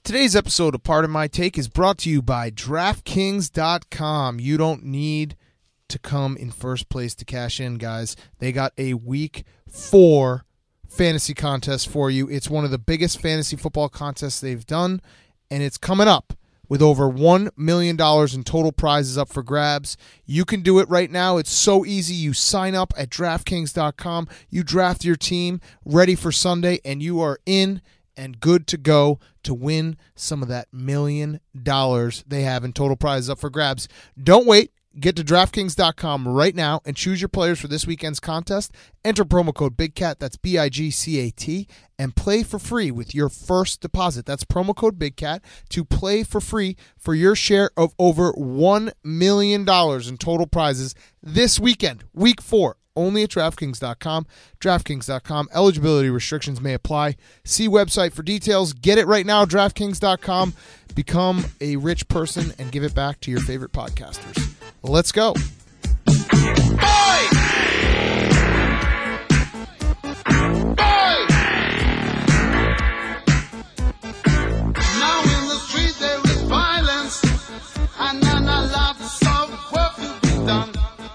Today's episode of Part of My Take is brought to you by DraftKings.com. You don't need to come in first place to cash in, guys. They got a Week 4 fantasy contest for you. It's one of the biggest fantasy football contests they've done, and it's coming up with over $1 million in total prizes up for grabs. You can do it right now. It's so easy. You sign up at DraftKings.com. You draft your team ready for Sunday, and you are in and good to go to win some of that $1 million they have in total prizes up for grabs. Don't wait. Get to DraftKings.com right now and choose your players for this weekend's contest. Enter promo code BIGCAT, that's BIGCAT, and play for free with your first deposit. That's promo code BIGCAT to play for free for your share of over $1 million in total prizes this weekend, Week 4. Only at DraftKings.com. DraftKings.com. Eligibility restrictions may apply. See website for details. Get it right now, DraftKings.com. Become a rich person and give it back to your favorite podcasters. Let's go. Now in the street there is violence, and then a lot of work to be done.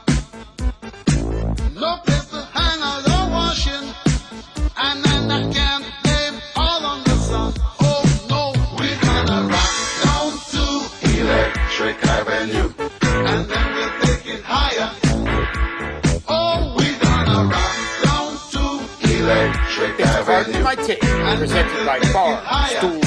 No place to hang out or washing, and then I can't blame all on the sun. Oh no, we're gonna rock down to Electric Avenue, and then we'll take it higher. Oh, we're gonna rock down to Electric Pardon Avenue. my take, presented by Barstool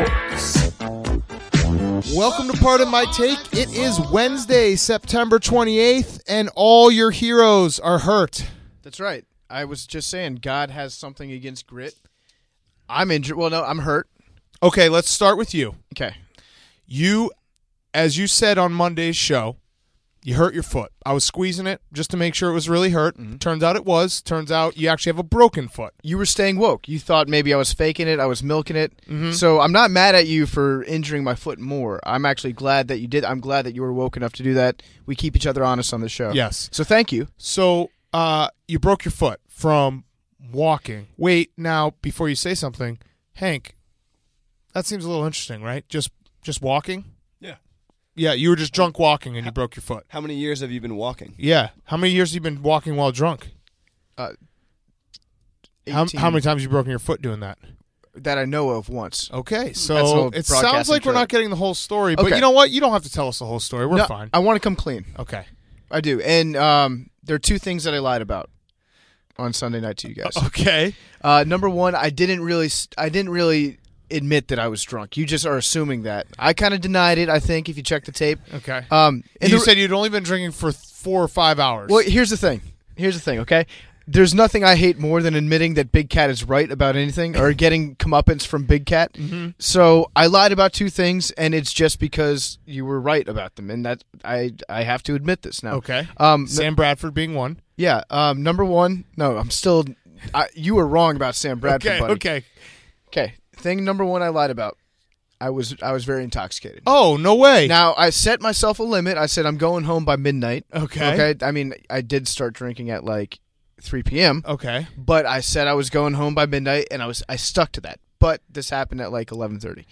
Sports. Welcome to Part of My Take. It is Wednesday, September 28th, and all your heroes are hurt. That's right. I was just saying, God has something against grit. I'm injured. Well, no, I'm hurt. Okay, let's start with you. Okay. You, as you said on Monday's show, you hurt your foot. I was squeezing it just to make sure it was really hurt. Turns out it was. Turns out you actually have a broken foot. You were staying woke. You thought maybe I was faking it. I was milking it. So I'm not mad at you for injuring my foot more. I'm actually glad that you did. I'm glad that you were woke enough to do that. We keep each other honest on the show. Yes. So thank you. So you broke your foot from walking. Wait, now, before you say something, Hank, that seems a little interesting, right? Just walking? Yeah. Yeah, you were just drunk walking and you broke your foot. How many years have you been walking? Yeah. How many years have you been walking while drunk? 18 How many times have you broken your foot doing that? that I know of once. Okay, That's so a little it sounds broadcasting like we're trip. not getting the whole story, but Okay. you know what? You don't have to tell us the whole story. We're No, fine. I want to come clean. Okay. I do. And there are two things that I lied about on Sunday night to you guys. Okay. Number one, I didn't really admit that I was drunk. You just are assuming that. I kind of denied it, I think, if you check the tape. Okay. And You said you'd only been drinking for 4 or 5 hours. Well, here's the thing, okay? There's nothing I hate more than admitting that Big Cat is right about anything or getting comeuppance from Big Cat. So I lied about two things, and it's just because you were right about them, and that I have to admit this now. Okay. Um, Sam Bradford being one. Yeah. Number one, no, I'm still. You were wrong about Sam Bradford, Okay. buddy. Okay. Okay. Thing number one, I lied about. I was very intoxicated. Oh, no way. Now I set myself a limit. I said I'm going home by midnight. Okay. Okay. I mean, I did start drinking at like 3 p.m. Okay. But I said I was going home by midnight, and I stuck to that. But this happened at like 11:30.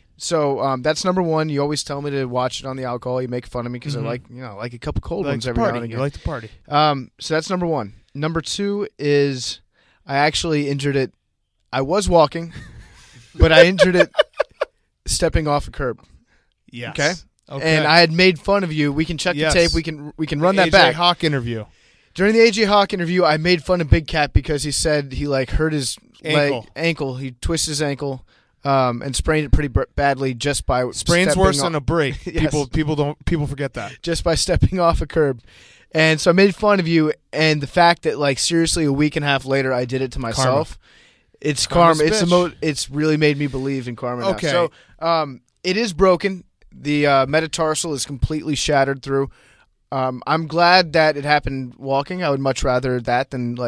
So that's number one. You always tell me to watch it on the alcohol. You make fun of me because I like a couple cold You like ones to every now party. and again. You like to party. So that's number one. Number two is I actually injured it. I was walking, but I injured it stepping off a curb. Yes. Okay? Okay. And I had made fun of you. We can check Yes. the tape. We can run that AJ back. Hawk interview. During the AJ Hawk interview, I made fun of Big Cat because he said he hurt his ankle. He twisted his ankle and sprained it pretty badly just by Sprain's stepping worse off- than a break. Yes. People forget that. just by stepping off a curb. And so I made fun of you, and the fact that seriously a week and a half later I did it to myself. It's Karma's karma. It's bitch. It's really made me believe in karma now. Okay. So it is broken. The metatarsal is completely shattered through. I'm glad that it happened walking. I would much rather that than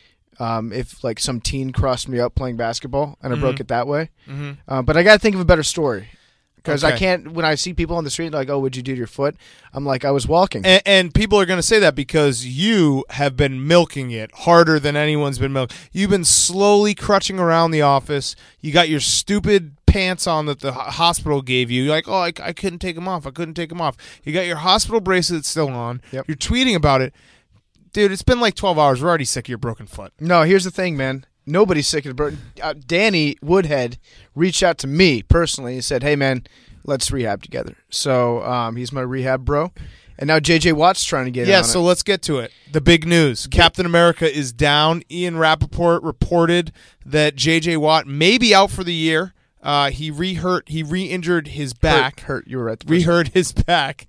if some teen crossed me up playing basketball and I broke it that way. But I got to think of a better story. Because I Okay. can't, when I see people on the street like, oh, what'd you do to your foot? I'm like, I was walking. And people are going to say that because you have been milking it harder than anyone's been milking. You've been slowly crutching around the office. You got your stupid pants on that the hospital gave you. You're like, oh, I couldn't take them off. I couldn't take them off. You got your hospital bracelet still on. Yep. You're tweeting about it. Dude, it's been like 12 hours. We're already sick of your broken foot. No, here's the thing, man. Nobody's sick of the broken. Danny Woodhead reached out to me personally and said, hey, man, let's rehab together. So he's my rehab bro. And now J.J. Watt's trying to get in on so it. let's get to it. The big news. Captain America is down. Ian Rappaport reported that J.J. Watt may be out for the year. He re-injured his back. Hurt. You were right. Re-hurt his back.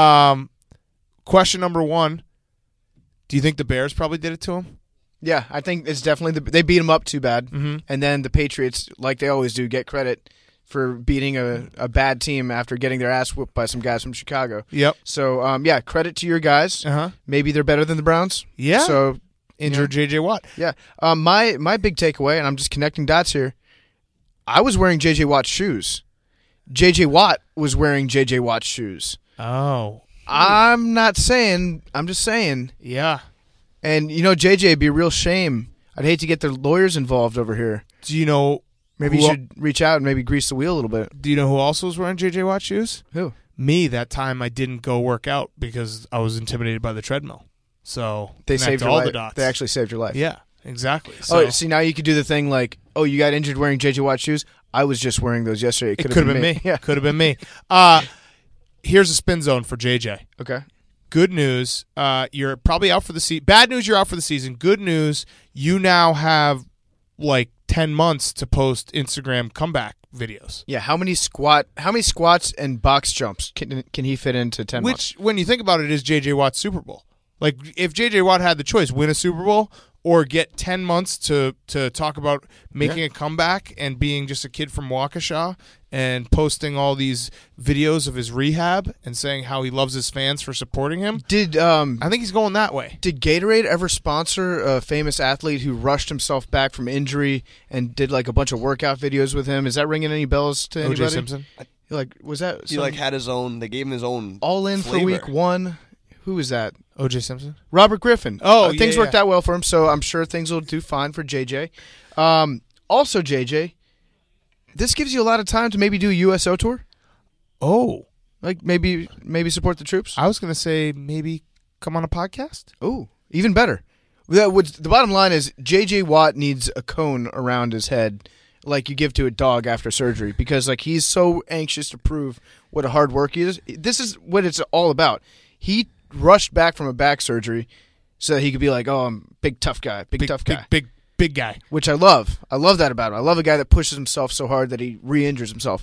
Question number one. Do you think the Bears probably did it to him? Yeah, I think it's definitely they beat him up too bad. Mm-hmm. And then the Patriots, like they always do, get credit for beating a bad team after getting their ass whooped by some guys from Chicago. Yep. So, credit to your guys. Uh-huh. Maybe they're better than the Browns. Yeah. So, Injured J.J. Watt. yeah. My big takeaway, and I'm just connecting dots here, I was wearing J.J. Watt's shoes. J.J. Watt was wearing J.J. Watt's shoes. Oh. I'm not saying, I'm just saying. Yeah. And, JJ, it'd be a real shame. I'd hate to get the lawyers involved over here. Do you know... Maybe you should reach out and maybe grease the wheel a little bit. Do you know who also was wearing J.J. Watt shoes? Who? Me. That time I didn't go work out because I was intimidated by the treadmill. So They connect saved your all life. the dots. They actually saved your life. Yeah, exactly. So Oh, see, now you could do the thing like, oh, you got injured wearing J.J. Watt shoes? I was just wearing those yesterday. it could have been me. Yeah. Could have been me. Here's a spin zone for JJ. Okay. Good news, you're probably out for the season. Bad news, you're out for the season. Good news, you now have like 10 months to post Instagram comeback videos. Yeah, how many squats and box jumps can he fit into 10 months? Which, when you think about it, is J.J. Watt's Super Bowl. Like, if J.J. Watt had the choice, win a Super Bowl or get 10 months to talk about making a comeback and being just a kid from Waukesha and posting all these videos of his rehab and saying how he loves his fans for supporting him, I think he's going that way. Did Gatorade ever sponsor a famous athlete who rushed himself back from injury and did like a bunch of workout videos with him? Is that ringing any bells to anybody? O.J. Simpson? Like, was that He had his own. They gave him his own. all in flavor. for week one? Who was that? O.J. Simpson? Robert Griffin. Oh, things yeah, worked out well for him, so I'm sure things will do fine for JJ. Also, JJ, this gives you a lot of time to maybe do a USO tour. Oh. Like maybe support the troops. I was going to say maybe come on a podcast. Oh, even better. The bottom line is JJ Watt needs a cone around his head like you give to a dog after surgery because like he's so anxious to prove what a hard work he is. This is what it's all about. He rushed back from a back surgery so that he could be like, oh, I'm a big tough guy, big tough guy. Big guy. Which I love. I love that about him. I love a guy that pushes himself so hard that he re-injures himself.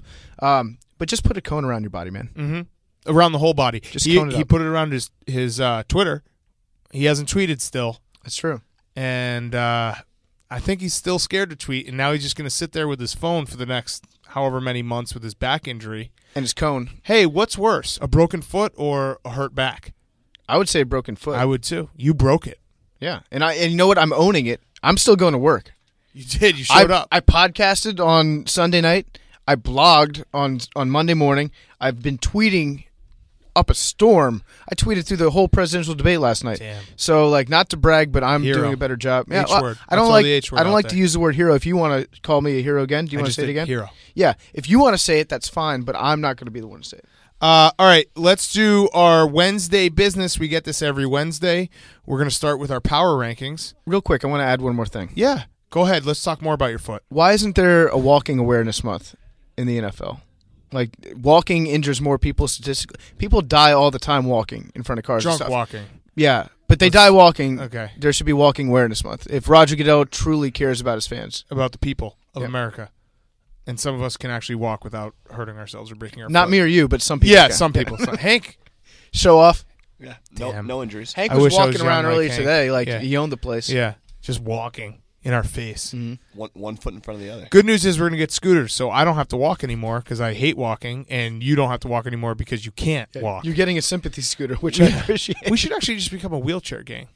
But just put a cone around your body, man. Mm-hmm. Around the whole body. Just cone it he up. put it around his Twitter. He hasn't tweeted still. That's true. And I think he's still scared to tweet, and now he's just going to sit there with his phone for the next however many months with his back injury. And his cone. Hey, what's worse, a broken foot or a hurt back? I would say broken foot. I would too. You broke it. Yeah. And you know what? I'm owning it. I'm still going to work. You did. You showed up. I podcasted on Sunday night. I blogged on Monday morning. I've been tweeting up a storm. I tweeted through the whole presidential debate last night. Damn. So, like, not to brag, but I'm Hero. doing a better job. Yeah, H-word. I don't Let's throw the H-word I don't out like there. to use the word hero. If you want to call me a hero again, do you want to say it again? Hero. Yeah. If you want to say it, that's fine, but I'm not going to be the one to say it. All right, let's do our Wednesday business. We get this every Wednesday. We're going to start with our power rankings. Real quick, I want to add one more thing. Yeah, go ahead. Let's talk more about your foot. Why isn't there a walking awareness month in the NFL? Like, walking injures more people statistically. People die all the time walking in front of cars and Drunk stuff. walking. Yeah, but they die walking. Okay. There should be walking awareness month. If Roger Goodell truly cares about his fans. About the people of Yep. America. And some of us can actually walk without hurting ourselves or breaking our Not foot. me or you, but some people Yeah, can. some people. Hank. Show off. Yeah. Damn. No injuries. Hank I was wish I walking was around young like earlier Hank. today like Yeah. he owned the place. Yeah, just walking in our face. One foot in front of the other. Good news is we're going to get scooters, so I don't have to walk anymore because I hate walking, and you don't have to walk anymore because you can't walk. You're getting a sympathy scooter, which I appreciate. We should actually just become a wheelchair gang.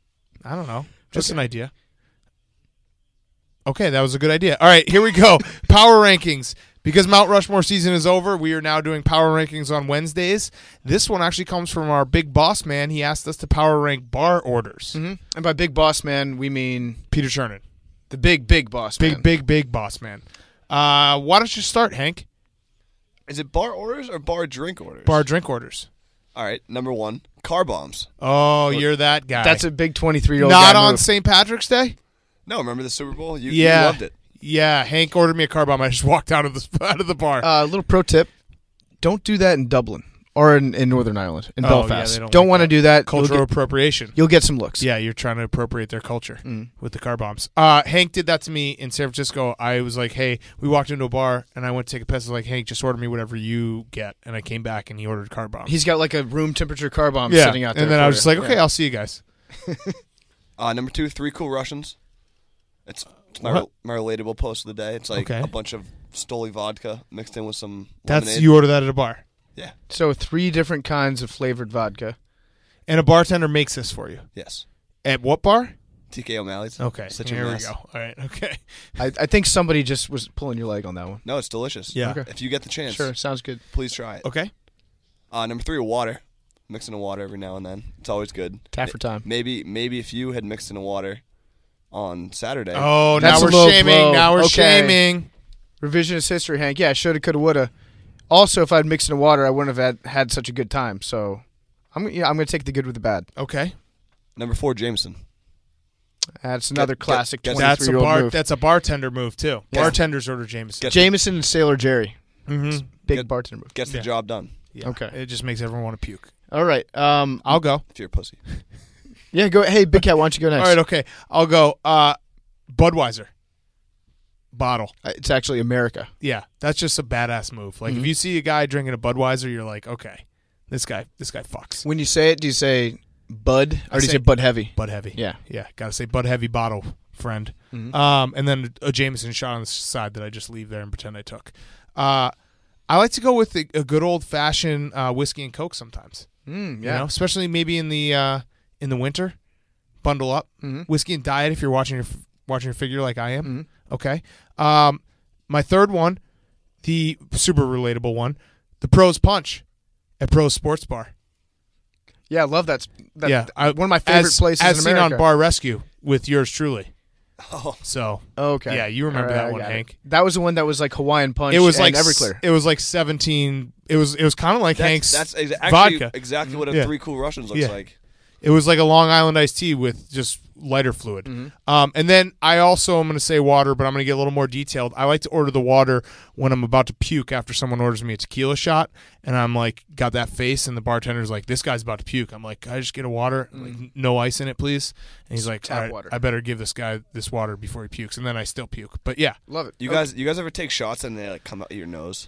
I don't know. Just an idea. Okay, that was a good idea. All right, here we go. Power rankings. Because Mount Rushmore season is over, we are now doing power rankings on Wednesdays. This one actually comes from our big boss man. He asked us to power rank bar orders. And by big boss man, we mean Peter Chernin. the big boss man. Big boss man. Why don't you start, Hank? Is it bar orders or bar drink orders? Bar drink orders. All right, number 1, car bombs. Oh, you're that guy. That's a big 23-year-old Not guy on move. St. Patrick's Day? No, remember the Super Bowl? You Yeah. loved it. Yeah, Hank ordered me a car bomb. I just walked out of the bar. Little pro tip: don't do that in Dublin or in Northern Ireland, in Oh, Belfast. yeah, they don't don't like want to that. do that. Cultural appropriation. You'll get some looks. Yeah, you're trying to appropriate their culture with the car bombs. Hank did that to me in San Francisco. I was like, hey, we walked into a bar, and I went to take a piss. I was like, Hank, just order me whatever you get. And I came back, and he ordered car bombs. He's got like a room temperature car bomb yeah. sitting out there. And then for I was you. just like, okay, Yeah. I'll see you guys. Number 2, 3 Cool Russians. It's my What? my relatable post of the day. It's like Okay. a bunch of Stoli vodka mixed in with some That's lemonade. you order that at a bar. Yeah. So 3 different kinds of flavored vodka. And a bartender makes this for you. Yes. At what bar? TK O'Malley's. Okay, Such a here we mess. go. All right, okay. I think somebody just was pulling your leg on that one. No, it's delicious. Yeah. Okay. If you get the chance, Sure, sounds good. please try it. Okay. Number 3, water. Mixing in water every now and then. It's always good. Tap for time. Maybe if you had mixed in water on Saturday. Oh, That's now a we're low shaming. blow. Now we're Okay. shaming. Revisionist history, Hank. Yeah, shoulda, coulda, woulda. Also, if I'd mixed in water, I wouldn't have had such a good time. So, I'm gonna take the good with the bad. Okay. Number 4, Jameson. That's another Get- classic get- That's a 23-year-old move. That's a bartender move too. Yeah. Bartenders order Jameson. Get- Jameson and Sailor Jerry. Mm-hmm. Big Get- bartender move. Gets the Yeah. job done. Yeah. Okay. It just makes everyone want to puke. All right. I'll go. If you're a pussy. Yeah, go. Hey, Big Cat, why don't you go next? All right, okay. I'll go. Budweiser bottle. It's actually America. Yeah, that's just a badass move. Like if you see a guy drinking a Budweiser, you're like, okay, this guy fucks. When you say it, do you say Bud or do you say say Bud Heavy? Bud Heavy. Yeah. Yeah, gotta say Bud Heavy bottle, friend. And then a Jameson shot on the side that I just leave there and pretend I took. I like to go with a good old fashioned whiskey and Coke sometimes. Yeah. You know, especially maybe in the winter, bundle up. Whiskey and diet if you're watching your figure like I am. Okay. My third one, the super relatable one, the Pros Punch at Pros Sports Bar. Yeah, I love that. Yeah, one of my favorite places as in seen America. on Bar Rescue with yours truly. Oh. So Okay. yeah, you remember All right, that I one, got it. Hank. That was the one that was like Hawaiian Punch. It was and like Everclear. It was like 17. It was kind of like Hank's That's actually vodka. exactly what a Yeah. 3 Cool Russians looks Yeah. like. It was like a Long Island iced tea with just lighter fluid. And then I also am going to say water, but I'm going to get a little more detailed. I like to order the water when I'm about to puke after someone orders me a tequila shot, and I'm like, got that face, and the bartender's like, this guy's about to puke. I'm like, can I just get a water? Like, no ice in it, please? And he's like, Tap all right, water. I better give this guy this water before he pukes, and then I still puke. But yeah, Love it. You guys ever take shots and they like come out your nose?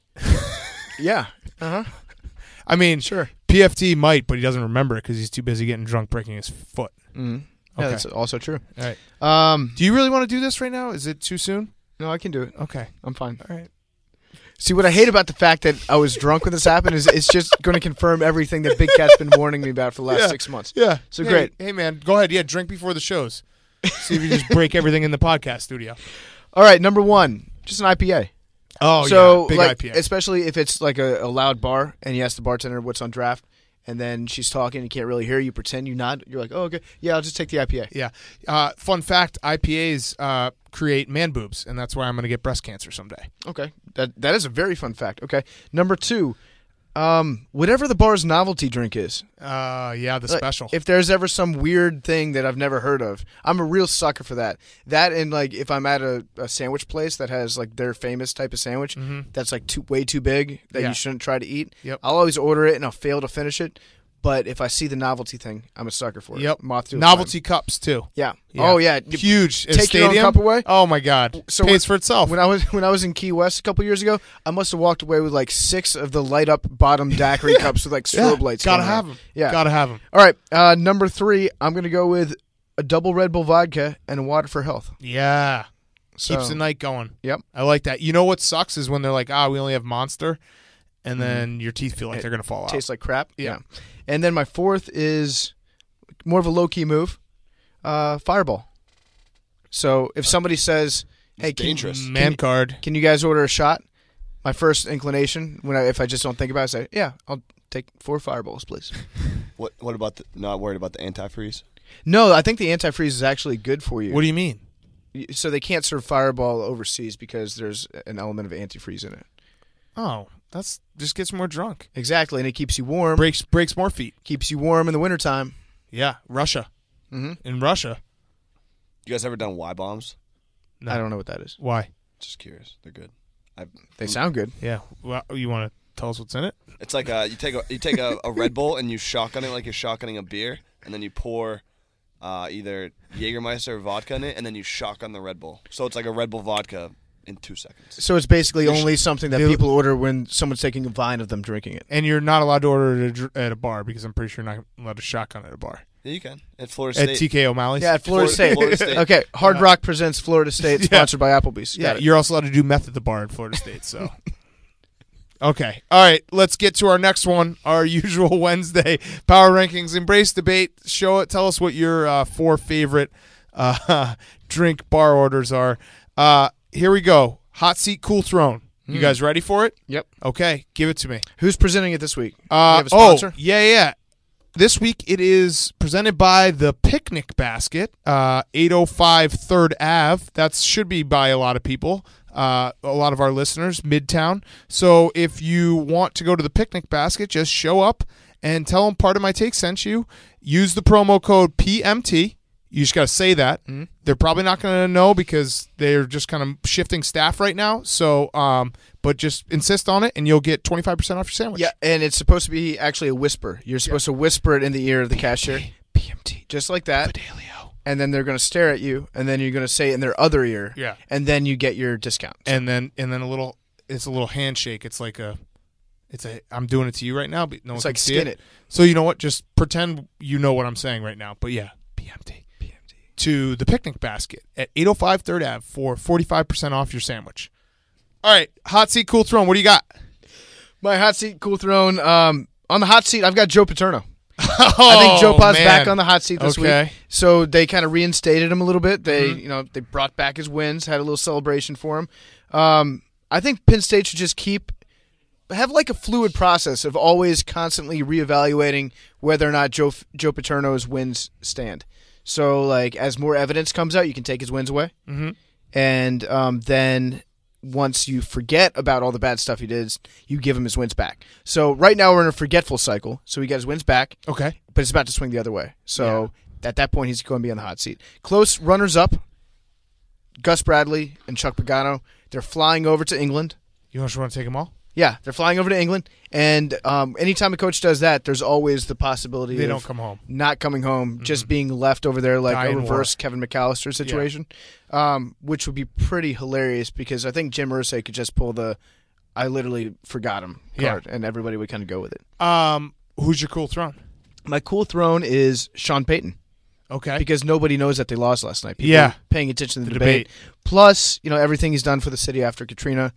Yeah. Uh huh. I mean, Sure. PFT might, but he doesn't remember it because he's too busy getting drunk breaking his foot. Yeah, Okay. that's also true. All right. Do Do you really want to do this right now? Is it too soon? no, I can do it. Okay. I'm fine. All right. See, what I hate about the fact that I was drunk when this happened is it's just going to confirm everything that Big Cat's been warning me about for the last Yeah. 6 months. Yeah. So Hey, great. Hey, man, go ahead. Yeah, drink before the shows. See if you just break everything in the podcast studio. All right, number 1, just an IPA. Oh, So, yeah. Big like, IPA. especially if it's like a loud bar and you ask the bartender what's on draft, and then she's talking, you can't really hear, you pretend you nod, you're like, oh, okay, yeah, I'll just take the IPA. Yeah. Fun fact, IPAs create man boobs, and that's why I'm going to get breast cancer someday. Okay, that is a very fun fact. Okay, number 2, whatever the bar's novelty drink is. Yeah, the Like, special. If there's ever some weird thing that I've never heard of, I'm a real sucker for that. That and like if I'm at a sandwich place that has like their famous type of sandwich that's like way too big that Yeah. you shouldn't try to eat. Yep. I'll always order it and I'll fail to finish it. But if I see the novelty thing, I'm a sucker for it. Yep. Moth to a Novelty cups, too. flame. Yeah. Yeah. Oh yeah. Huge. At Take your own stadium? cup away? Oh, my God. So Pays for itself. When I was in Key West a couple years ago, I must have walked away with like 6 of the light up bottom daiquiri cups with like strobe lights. Gotta going have on. them. Yeah. Gotta have them. All right, number 3, I'm going to go with a double Red Bull vodka and a water for health. Yeah. So, Keeps the night going. Yep. I like that. You know what sucks is when they're like, we only have Monster, and then your teeth feel like they're going to fall out. Tastes like crap. Yeah. And then my 4th is more of a low-key move, Fireball. So if somebody says, hey, dangerous. Man card. can you guys order a shot? My first inclination, if I just don't think about it, I say, yeah, I'll take 4 Fireballs, please. What about not worried about the antifreeze? No, I think the antifreeze is actually good for you. What do you mean? So they can't serve Fireball overseas because there's an element of antifreeze in it. Oh, that's just gets more drunk. Exactly, and it keeps you warm. Breaks more feet. Keeps you warm in the wintertime. Yeah, Russia. Mhm. In Russia. You guys ever done Y bombs? No. I don't know what that is. Why? Just curious. They're good. They sound good. Yeah. Well, you want to tell us what's in it? It's like you take a Red Bull and you shotgun it like you're shotgunning a beer, and then you pour either Jägermeister or vodka in it, and then you shotgun the Red Bull. So it's like a Red Bull vodka in 2 seconds. So it's basically only something that They- people order when someone's taking a vine of them drinking it. And you're not allowed to order it at a bar because I'm pretty sure you're not allowed to shotgun at a bar. Yeah, you can. At Florida At State. TK O'Malley's? Yeah, at Florida State. Florida State. Okay, Hard Rock presents Florida State, sponsored by Applebee's. Yeah, Got it. you're also allowed to do meth at the bar in Florida State, so. Okay. All right, let's get to our next one, our usual Wednesday power rankings. Embrace debate. Show it. Tell us what your 4 favorite drink bar orders are. Here we go. Hot seat, cool throne. You guys ready for it? Yep. Okay, give it to me. Who's presenting it this week? Do you have a sponsor? Yeah. This week it is presented by the Picnic Basket, 805 3rd Ave. That should be by a lot of people, a lot of our listeners, Midtown. So if you want to go to the Picnic Basket, just show up and tell them Part of My Take sent you. Use the promo code PMT. You just got to say that. Mm-hmm. They're probably not going to know because they're just kind of shifting staff right now. So, but just insist on it, and you'll get 25% off your sandwich. Yeah, and it's supposed to be actually a whisper. You're supposed to whisper it in the ear of the cashier. PMT. Just like that. Fidelio. And then they're going to stare at you, and then you're going to say it in their other ear. Yeah. And then you get your discount. And then it's a little handshake. It's like I'm doing it to you right now, but no one It's can like see skin it. it. So you know what? Just pretend you know what I'm saying right now. But yeah, PMT. To the Picnic Basket at 805 3rd Ave for 45% off your sandwich. All right, hot seat, cool throne. What do you got? My hot seat, cool throne. On the hot seat, I've got Joe Paterno. I think Joe Pa's back on the hot seat this week. So they kind of reinstated him a little bit. They, they brought back his wins, had a little celebration for him. I think Penn State should just have like a fluid process of always constantly reevaluating whether or not Joe Paterno's wins stand. So, like, as more evidence comes out, you can take his wins away. Mhm. And then once you forget about all the bad stuff he did, you give him his wins back. So right now we're in a forgetful cycle. So he got his wins back, Okay. but it's about to swing the other way. So at that point, he's going to be on the hot seat. Close runners-up, Gus Bradley and Chuck Pagano. They're flying over to England. You want to take them all? Yeah, they're flying over to England. And anytime a coach does that, there's always the possibility They of don't come home. not coming home, just being left over there like Dying a reverse war. Kevin McAllister situation, which would be pretty hilarious because I think Jim Irsay could just pull the I literally forgot him card, and everybody would kind of go with it. Who's your cool throne? My cool throne is Sean Payton. Okay. Because nobody knows that they lost last night. People Yeah. are paying attention to the The debate. debate. Plus, everything he's done for the city after Katrina.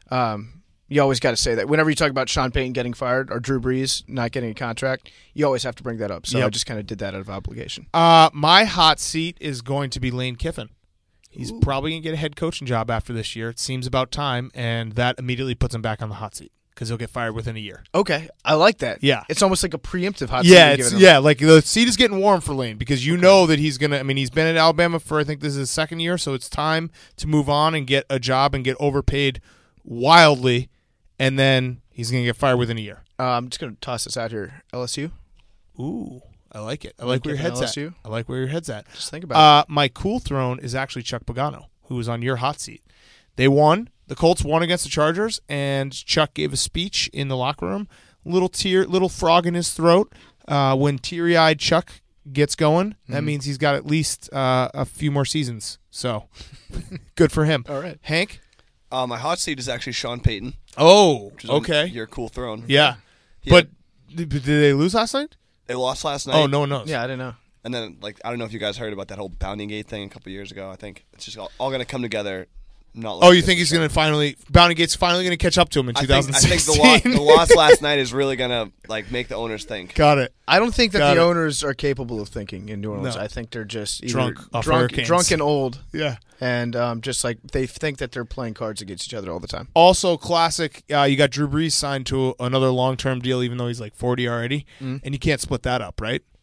You always got to say that. Whenever you talk about Sean Payton getting fired or Drew Brees not getting a contract, you always have to bring that up. So I Yep. just kind of did that out of obligation. My hot seat is going to be Lane Kiffin. He's probably going to get a head coaching job after this year. It seems about time, and that immediately puts him back on the hot seat because he'll get fired within a year. Okay, I like that. Yeah. It's almost like a preemptive hot Yeah, seat. you're it's giving him. like the seat is getting warm for Lane because you know that he's gonna. I mean, he's been at Alabama for I think this is his second year, so it's time to move on and get a job and get overpaid wildly, and then he's gonna get fired within a year. I'm just going to toss this out here. LSU? Ooh, I like it. I like where your Kiffin, head's at. LSU? I like where your head's at. Just think about My cool throne is actually Chuck Pagano, who was on your hot seat. They won. The Colts won against the Chargers, and Chuck gave a speech in the locker room. Little frog in his throat. When teary-eyed Chuck gets going, that means he's got at least a few more seasons. So, good for him. All right. Hank? My hot seat is actually Sean Payton. Oh, Which is on okay. your cool throne. Yeah. He But had- did they lose last night? they lost last night. Oh, no one knows. Yeah, I didn't know. And then, I don't know if you guys heard about that whole Bounty Gate thing a couple years ago. I think it's just all going to come together. Not Oh, you think he's going to Bounty Gate's finally going to catch up to him in I 2016? think the loss last night is really going to make the owners think. Got it. I don't think that Got the it. owners are capable of thinking in New Orleans. No. I think they're just either Drunk off hurricanes. drunk and old, Yeah. and just like they think that they're playing cards against each other all the time. Also, classic. You got Drew Brees signed to another long-term deal, even though he's like 40 already, and you can't split that up, right?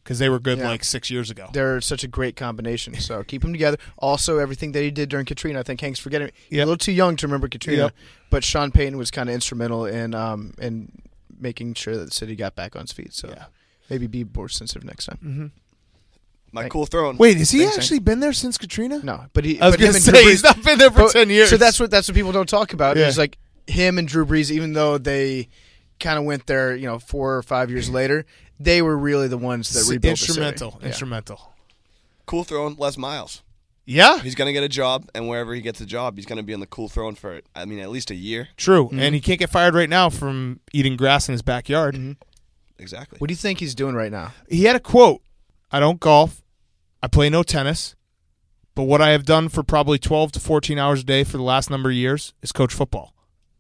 because they were good Yeah. like 6 years ago. They're such a great combination. So keep them together. Also, everything that he did during Katrina, I think Hank's forgetting. You're a little too young to remember Katrina, Yep. but Sean Payton was kind of instrumental in making sure that the city got back on its feet. So Yeah. maybe be more sensitive next time. My cool throne. Wait, has he Thanks, actually been there since Katrina? No, but he. I was but going him to and say, Drew Brees- he's not been there for but- 10 years. So that's what people don't talk about. Yeah. Is like him and Drew Brees, even though they kind of went there, 4 or 5 years later, they were really the ones that rebuilt instrumental. the city. Yeah. Instrumental. Cool throne, Les Miles. Yeah, He's going to get a job, and wherever he gets a job, he's going to be on the cool throne for, at least a year. true. And he can't get fired right now from eating grass in his backyard. Exactly. What do you think he's doing right now? He had a quote, I don't golf, I play no tennis, but what I have done for probably 12 to 14 hours a day for the last number of years is coach football.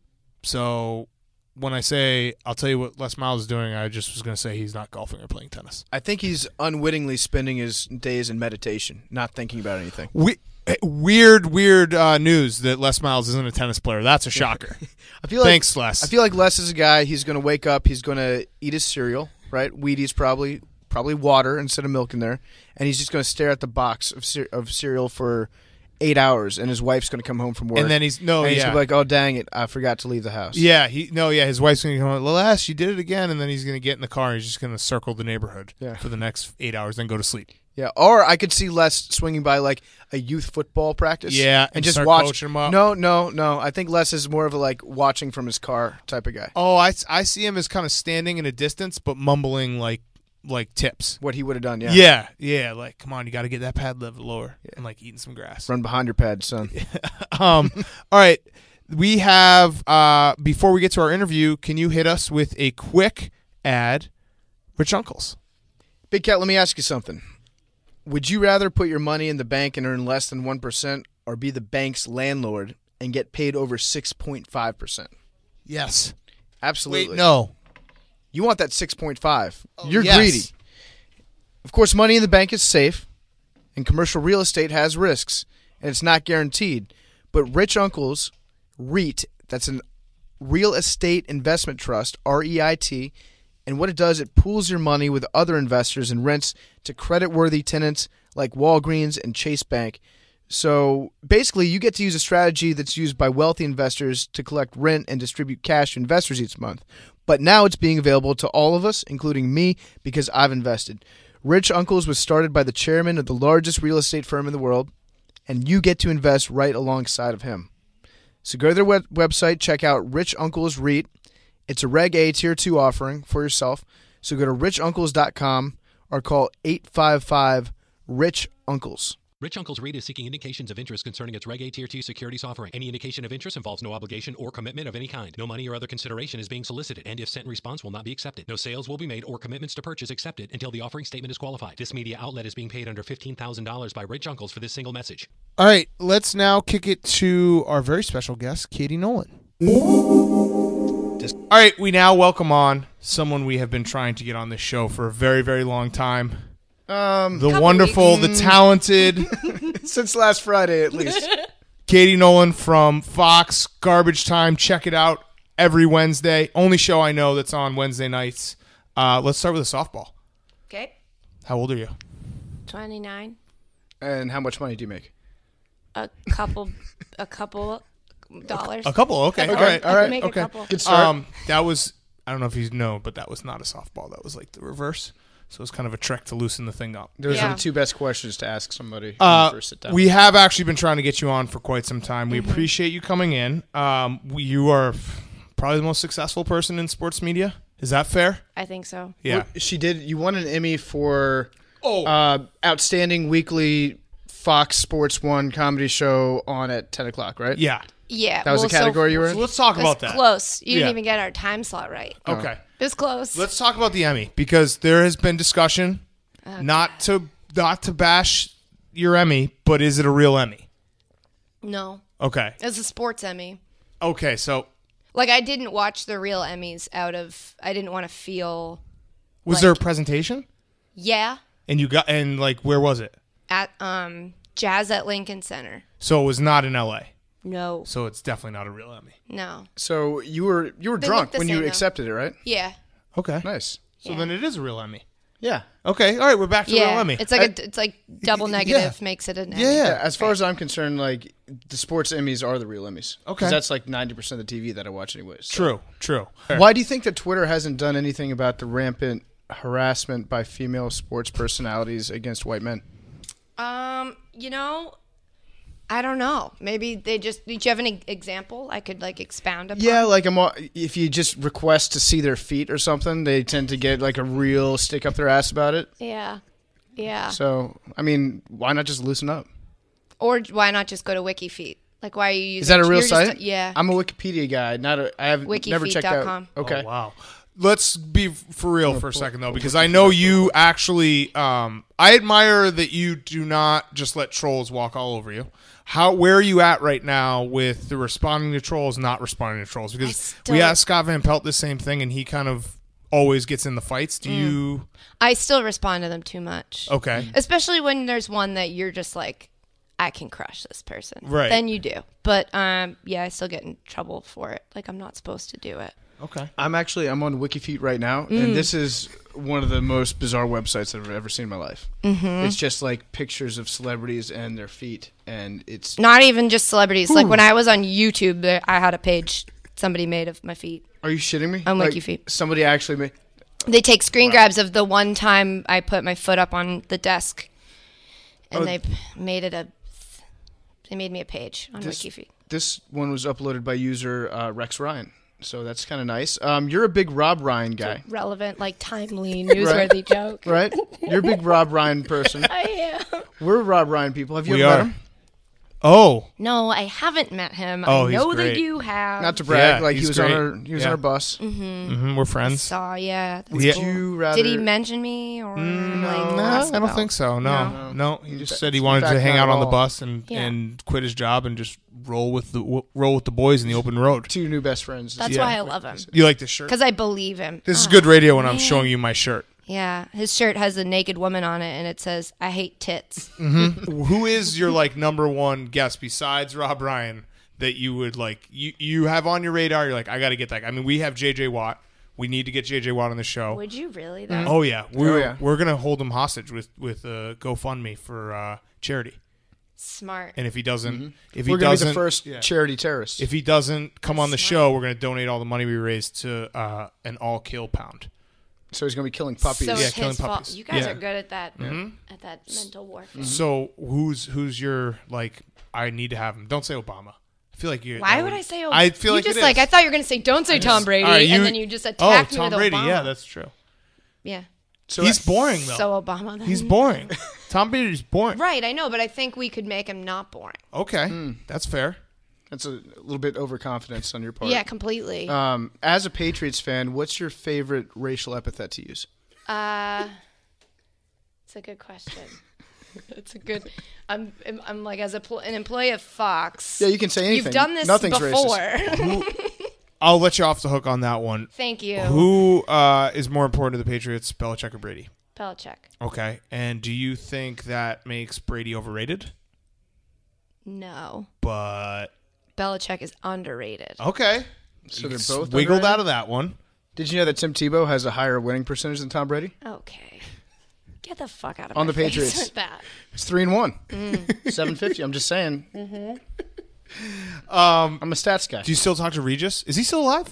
So when I say, I'll tell you what Les Miles is doing, I just was going to say he's not golfing or playing tennis. I think he's unwittingly spending his days in meditation, not thinking about anything. Weird news that Les Miles isn't a tennis player. That's a shocker. I feel like, Thanks, Les. I feel like Les is a guy. He's going to wake up. He's going to eat his cereal, right? Wheaties probably water instead of milk in there, and he's just going to stare at the box of cereal for 8 hours, and his wife's going to come home from work. And then he's going to be like, "Oh dang it, I forgot to leave the house." Yeah, his wife's going to come, Les, you did it again, and then he's going to get in the car and he's just going to circle the neighborhood for the next 8 hours, then go to sleep. Yeah, or I could see Les swinging by like a youth football practice. Yeah, and and just start watch. coaching 'em up. No. I think Les is more of a like watching from his car type of guy. Oh, I see him as kind of standing in a distance, but mumbling like tips. What he would have done, yeah. Yeah, like, come on, you got to get that pad level lower and like eating some grass. Run behind your pad, son. All right, we have before we get to our interview, can you hit us with a quick ad, Rich Uncles? Big Cat, let me ask you something. Would you rather put your money in the bank and earn less than 1%, or be the bank's landlord and get paid over 6.5%? Yes. Absolutely. Wait, no. You want that 6.5. You're yes. greedy. Of course, money in the bank is safe, and commercial real estate has risks, and it's not guaranteed. But Rich Uncles REIT, that's an real estate investment trust, REIT, and what it does, it pools your money with other investors and rents to credit-worthy tenants like Walgreens and Chase Bank. So basically, you get to use a strategy that's used by wealthy investors to collect rent and distribute cash to investors each month. But now it's being available to all of us, including me, because I've invested. Rich Uncles was started by the chairman of the largest real estate firm in the world, and you get to invest right alongside of him. So go to their website, check out Rich Uncles REIT. It's a Reg A Tier 2 offering for yourself. So go to richuncles.com or call 855-RICH-UNCLES. Rich Uncles REIT is seeking indications of interest concerning its Reg A Tier 2 securities offering. Any indication of interest involves no obligation or commitment of any kind. No money or other consideration is being solicited, and if sent in response will not be accepted. No sales will be made or commitments to purchase accepted until the offering statement is qualified. This media outlet is being paid under $15,000 by Rich Uncles for this single message. All right, let's now kick it to our very special guest, Katie Nolan. All right, we now welcome on someone we have been trying to get on this show for a very, very long time. The wonderful, the talented, Since last Friday, at least. Katie Nolan from Fox, Garbage Time. Check it out every Wednesday. Only show I know that's on Wednesday nights. Let's start with a softball. Okay. How old are you? 29. And how much money do you make? A couple dollars. A couple, okay. I All can- right, I can make a okay. couple. Good start. That was, I don't know if you know, but that was not a softball. That was like the reverse. So it was kind of a trick to loosen the thing up. Those are Yeah. the two best questions to ask somebody when you first sit down. We have actually been trying to get you on for quite some time. We appreciate you coming in. You are probably the most successful person in sports media. Is that fair? I think so. Yeah. You won an Emmy for Oh. Outstanding Weekly Fox Sports 1 comedy show on at 10 o'clock, right? Yeah. Yeah. That was the category you were So in? let's talk It was about that. close. You Yeah. didn't even get our time slot right. Okay. It was close. Let's talk about the Emmy because there has been discussion, not to bash your Emmy, but is it a real Emmy? No. Okay. It's a sports Emmy. Okay, so Like, I didn't watch the real Emmys I didn't want to feel, was there a presentation? yeah, And like where was it? at Jazz at Lincoln Center. So it was not in LA. No. So it's definitely not a real Emmy. No. So you were They drunk look the when you same, though. accepted it, right? Yeah. Okay. Nice. So then it is a real Emmy. Yeah. Okay, all right, we're back to Real Yeah, Emmy. it's like double negative makes it an Emmy. Yeah. As far as I'm concerned, like the sports Emmys are the real Emmys. Okay. Because that's like 90% of the TV that I watch anyways. So. True. Why do you think that Twitter hasn't done anything about the rampant harassment by female sports personalities against white men? You know, I don't know. Maybe they just. Do you have an example I could like expound upon? Yeah, like if you just request to see their feet or something, they tend to get like a real stick up their ass about it. Yeah. So, I mean, why not just loosen up? Or why not just go to WikiFeet? Like, why are you using? Is that a real you're just site? yeah. I'm a Wikipedia guy. I have never checked out. Wikifeet.com. Okay. Oh, wow. Let's be for real for a second, though, because I know you actually I admire that you do not just let trolls walk all over you. Where are you at right now with the responding to trolls, not responding to trolls? Because we asked Scott Van Pelt the same thing, and he kind of always gets in the fights. Do you... I still respond to them too much. Okay. Especially when there's one that you're just like, I can crush this person. Right. Then you do. But, yeah, I still get in trouble for it. Like, I'm not supposed to do it. Okay. I'm on WikiFeet right now, and this is one of the most bizarre websites I've ever seen in my life. Mm-hmm. It's just like pictures of celebrities and their feet, and it's Not even just celebrities. Like, when I was on YouTube, I had a page somebody made of my feet. Are you shitting me? On Like, WikiFeet. somebody actually made. They take screen grabs of the one time I put my foot up on the desk, and they made me a page on WikiFeet. This one was uploaded by user Rex Ryan, so that's kind of nice. You're a big Rob Ryan guy, Relevant, like timely, newsworthy joke. right? You're a big Rob Ryan person. I am. We're Rob Ryan people. Have you We ever met are. him? Oh. No, I haven't met him. Oh, I he's know great. that you have. Not to brag, Yeah, like he he's was great. on our bus. We're friends. Saw, yeah. That's Yeah. cool. You rather? Did he mention me or like, No, ask I don't about- think so. No. He just said he in wanted fact, to hang not out at on the all. bus and quit his job and just roll with the boys in the open road. Two new best friends. That's Yeah. why I love him. You like this shirt? Because I believe him. This is Oh, good radio when I'm man. showing you my shirt. Yeah, his shirt has a naked woman on it, and it says, "I hate tits." Who is your like number one guest besides Rob Ryan that you would like you have on your radar? You're like, I got to get that. I mean, we have JJ Watt. We need to get JJ Watt on the show. Would you really? Though? Oh yeah, we're yeah. we're gonna hold him hostage with GoFundMe for charity. Smart. And if he doesn't, if he We're gonna be doesn't, the first charity terrorist. if he doesn't come on the show, we're gonna donate all the money we raised to an all kill pound. So he's gonna be killing puppies. So Yeah, it's killing his fault. puppies. You guys Yeah. are good at that. At that mental warfare. So who's your like? I need to have him. Don't say Obama. I feel like you. Why would I say? I feel you like just it like is. I thought you were gonna say don't say Tom Brady, All right, and then you just Oh, attacked me Tom with Brady. Obama. Yeah, that's true. yeah. So He's boring though. So Obama. Then. He's boring. Tom Brady's boring. Right, I know, but I think we could make him not boring. Okay, that's fair. That's a little bit overconfidence on your part. Yeah, completely. As a Patriots fan, what's your favorite racial epithet to use? It's a good question. It's a good. I'm like as an employee of Fox. Yeah, you can say anything. You've done this Nothing's before. I'll let you off the hook on that one. Thank you, Who is more important to the Patriots, Belichick or Brady? Belichick. Okay, and do you think that makes Brady overrated? No, But Belichick is underrated. okay, So they're You both wiggled underrated? out of that one. Did you know that Tim Tebow has a higher winning percentage than Tom Brady? Okay, get the fuck out of On my the Patriots. face with that. It's 3-1, Mm. 750. I'm just saying. Mm-hmm. I'm a stats guy. Do you still talk to Regis? Is he still alive?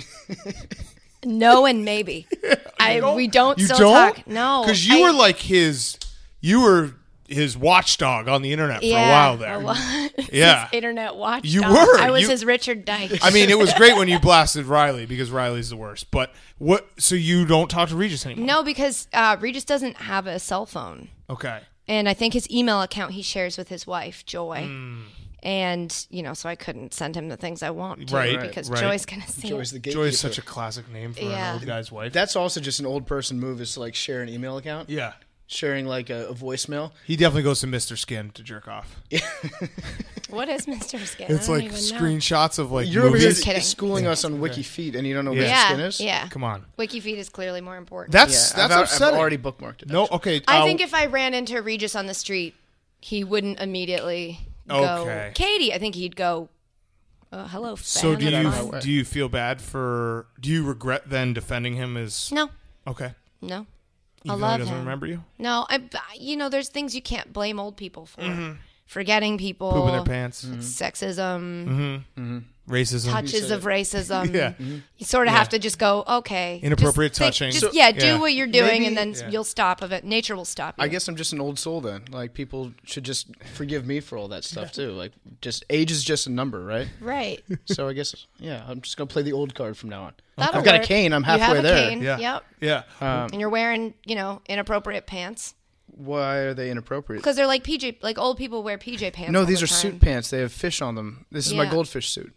No and maybe. We don't You still don't? talk. No, because you I- were like you were his watchdog on the internet for a while there. Yeah. His internet watchdog. You were. I was You- his Richard Dyke. I mean, it was great when you blasted Riley because Riley's the worst. But what? So you don't talk to Regis anymore? No, because Regis doesn't have a cell phone. Okay. And I think his email account he shares with his wife, Joy. Hmm. And, so I couldn't send him the things I want to Right, because right. Joy's going to see Joy's it. the gatekeeper. Joy is such a classic name for Yeah. an old guy's wife. That's also just an old person move is to like share an email account. Yeah. Sharing like a voicemail. He definitely goes to Mr. Skin to jerk off. What is Mr. Skin? It's I don't like even know. screenshots of like You're over here movies. kidding. schooling us on WikiFeet, and you don't know what Yeah. Mr. Skin is? Yeah. Come on. WikiFeed is clearly more important. That's I've upsetting. already bookmarked it. No, actually. okay. I think if I ran into Regis on the street, he wouldn't immediately go, Okay. Katie. I think he'd go, hello, fan. So do of you mine." do you feel bad for? Do you regret then defending him as? No. Okay. No. Even though love he doesn't him. remember you? No, there's things you can't blame old people for. Forgetting people. Pooping their pants. Sexism. Racism. Touches of racism. Yeah. You sort of have to just go, okay. Inappropriate just think- touching. Just, So- do yeah. what you're doing, Maybe- and then Yeah. you'll stop of it. Nature will stop you. I guess I'm just an old soul then. Like, people should just forgive me for all that stuff too. Like, just age is just a number, right? Right. So I guess, yeah, I'm just gonna play the old card from now on. That'll I've got a work. cane. I'm You have halfway a there. cane. Yeah. Yep. Yeah. And you're wearing, inappropriate pants. Why are they inappropriate? Because they're like PJ, like old people wear PJ pants. No, all these the are time. suit pants. They have fish on them. This is my Yeah. goldfish suit.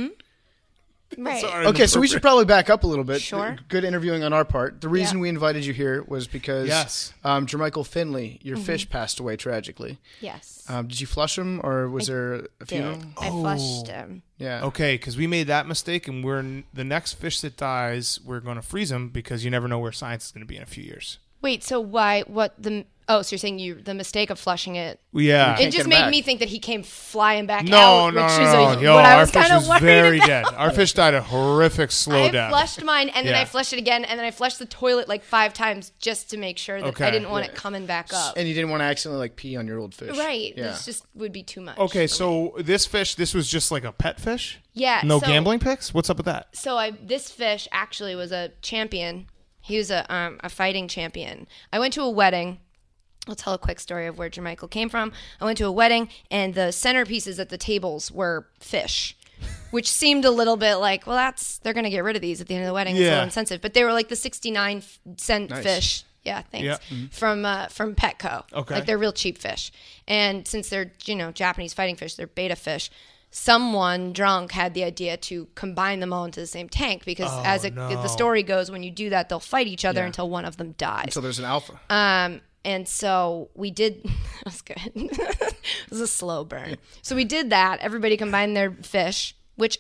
Right. Okay, so we should probably back up a little bit. Sure. Good interviewing on our part. The reason Yeah. we invited you here was because Yes. Jermichael Finley, your fish, passed away tragically. Yes. Did you flush him, or was there a Did. funeral? I flushed him. Yeah. Okay, because we made that mistake, and the next fish that dies, we're going to freeze him because you never know where science is going to be in a few years. Wait, so why? What the? Oh, so you're saying the mistake of flushing it? Yeah. It get just him made back. me think that he came flying back No, out. no, which no, is no. Yo, what I our was fish kind of was worried very about. dead. Our fish died a horrific slow I death. flushed mine, and then Yeah. I flushed it again, and then I flushed the toilet like 5 times just to make sure that Okay. I didn't want it coming back up. And you didn't want to accidentally like pee on your old fish. Right. Yeah. This just would be too much. Okay, for me. so this was just like a pet fish? Yeah. No so- gambling picks? What's up with that? So this fish actually was a champion. He was a fighting champion. I went to a wedding. I'll tell a quick story of where Jermichael came from. I went to a wedding, and the centerpieces at the tables were fish, which seemed a little bit like, well, they're going to get rid of these at the end of the wedding. It's a Yeah. little insensitive. But they were like the 69-cent Nice. fish. Yeah, thanks. Yeah. From Petco. Okay. Like they're real cheap fish. And since they're, Japanese fighting fish, they're beta fish. Someone drunk had the idea to combine them all into the same tank because the story goes, when you do that, they'll fight each other until one of them dies. So there's an alpha. And so we did. That was good. It was a slow burn. So we did that. Everybody combined their fish, which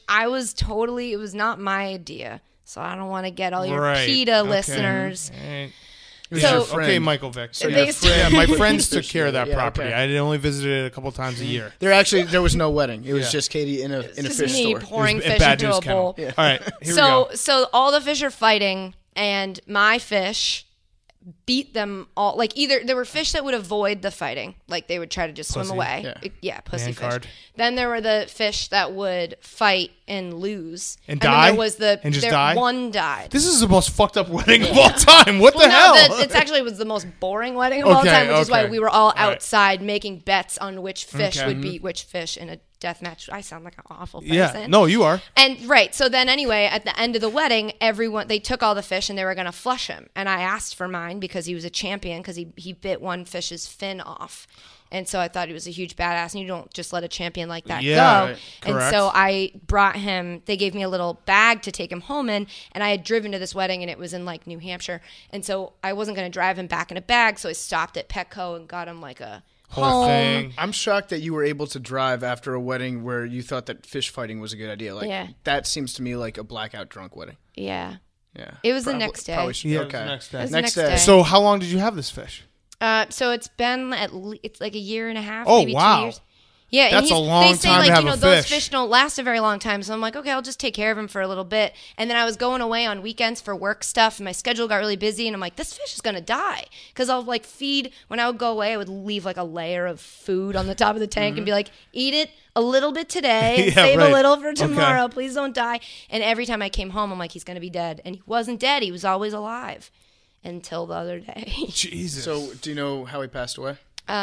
it was not my idea. So I don't want to get all your Right. PETA Okay. listeners. Eh, So- your friend. okay, Michael Vick. So They your still- friend, my friends took care of that Yeah, property. okay. I only visited it a couple times a year. There was no wedding. It was Yeah. just Katie in a Just fish me store. pouring It was a fish bad into news a bowl. kennel. All right, here we go. So all the fish are fighting, and my fish beat them all. Like either there were fish that would avoid the fighting, like they would try to just swim Pussy. away. Yeah. Pussy Man fish. card. Then there were the fish that would fight and lose, And then die? there was And just die? One died. This is the most fucked up wedding of all time. What the hell? It actually was the most boring wedding of all Okay, time, which is why okay. we were all right. outside making bets on which fish Okay. would beat which fish in a death match. I sound like an awful person. Yeah. No, you are. And right, so then anyway, at the end of the wedding, they took all the fish and they were going to flush him. And I asked for mine because he was a champion, because he bit one fish's fin off. And so I thought he was a huge badass, and you don't just let a champion like that Yeah, go. right. And Correct. so I brought him, they gave me a little bag to take him home in, and I had driven to this wedding, and it was in like New Hampshire. And so I wasn't going to drive him back in a bag, so I stopped at Petco and got him like a Whole home. thing. I'm shocked that you were able to drive after a wedding where you thought that fish fighting was a good idea. Like Yeah. that seems to me like a blackout drunk wedding. Yeah. Yeah. It was the next day. Probably should, Yeah, it was okay. the next day. It was the Next next day. day. So how long did you have this fish? So it's been it's like a year and a half, Oh, maybe wow. 2 years. Yeah, and That's a long they say time to like, have a those fish. fish don't last a very long time. So I'm like, okay, I'll just take care of him for a little bit. And then I was going away on weekends for work stuff, and my schedule got really busy. And I'm like, this fish is gonna die, because I'll like feed when I would go away. I would leave like a layer of food on the top of the tank and be like, eat it a little bit today, and Yeah, save right. a little for tomorrow. Okay. Please don't die. And every time I came home, I'm like, he's gonna be dead, and he wasn't dead. He was always alive until the other day. Jesus. So do you know how he passed away?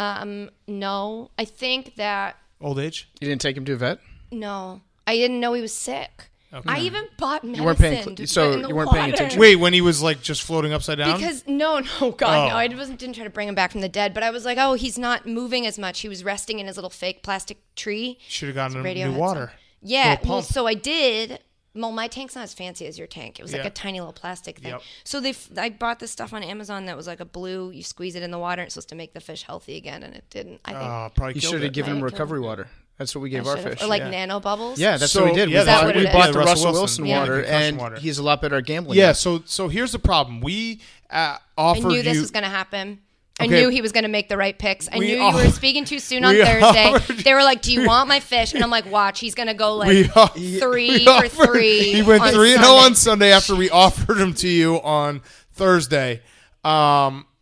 No, I think that. Old age? You didn't take him to a vet? No, I didn't know he was sick. I even bought medicine. weren't paying to so put in the you weren't paying water. attention? Wait, when he was like just floating upside down? Because no, God, Oh. no, I didn't try to bring him back from the dead. But I was like, oh, he's not moving as much. He was resting in his little fake plastic tree. Should have gotten him Radio new had water. some. Yeah, Little well, pump. so I did. Well, my tank's not as fancy as your tank. It was like Yeah. a tiny little plastic thing. Yep. So I bought this stuff on Amazon that was like a blue. You squeeze it in the water. It's supposed to make the fish healthy again, and it didn't. I think Probably You killed should have it. given him Might have killed recovery water. That's what we gave I our should've- fish. or like yeah. nano bubbles. Yeah, that's So, what we did. yeah, we that's bought, what we it is. bought Yeah, the Russell Russell Wilson. Wilson Yeah, water, concussion and water. he's a lot better at gambling. Yeah, now. so here's the problem. We I offered knew this you. was going to happen. I Okay. knew he was going to make the right picks. I We knew you all- were speaking too soon on we Thursday. offered- They were like, "Do you want my fish?" And I'm like, "Watch, he's going to go like We off- 3 we for offered- 3." He went on 3-0 Sunday. on Sunday after we offered him to you on Thursday.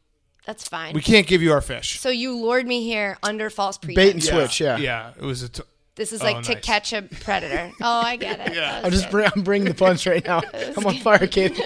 That's fine. We can't give you our fish. So you lured me here under false pretense. Bait and switch, yeah. Yeah, it was This is like to nice. catch a predator. Oh, I get it. Yeah. I'm bringing the punch right now. I'm on fire, kid.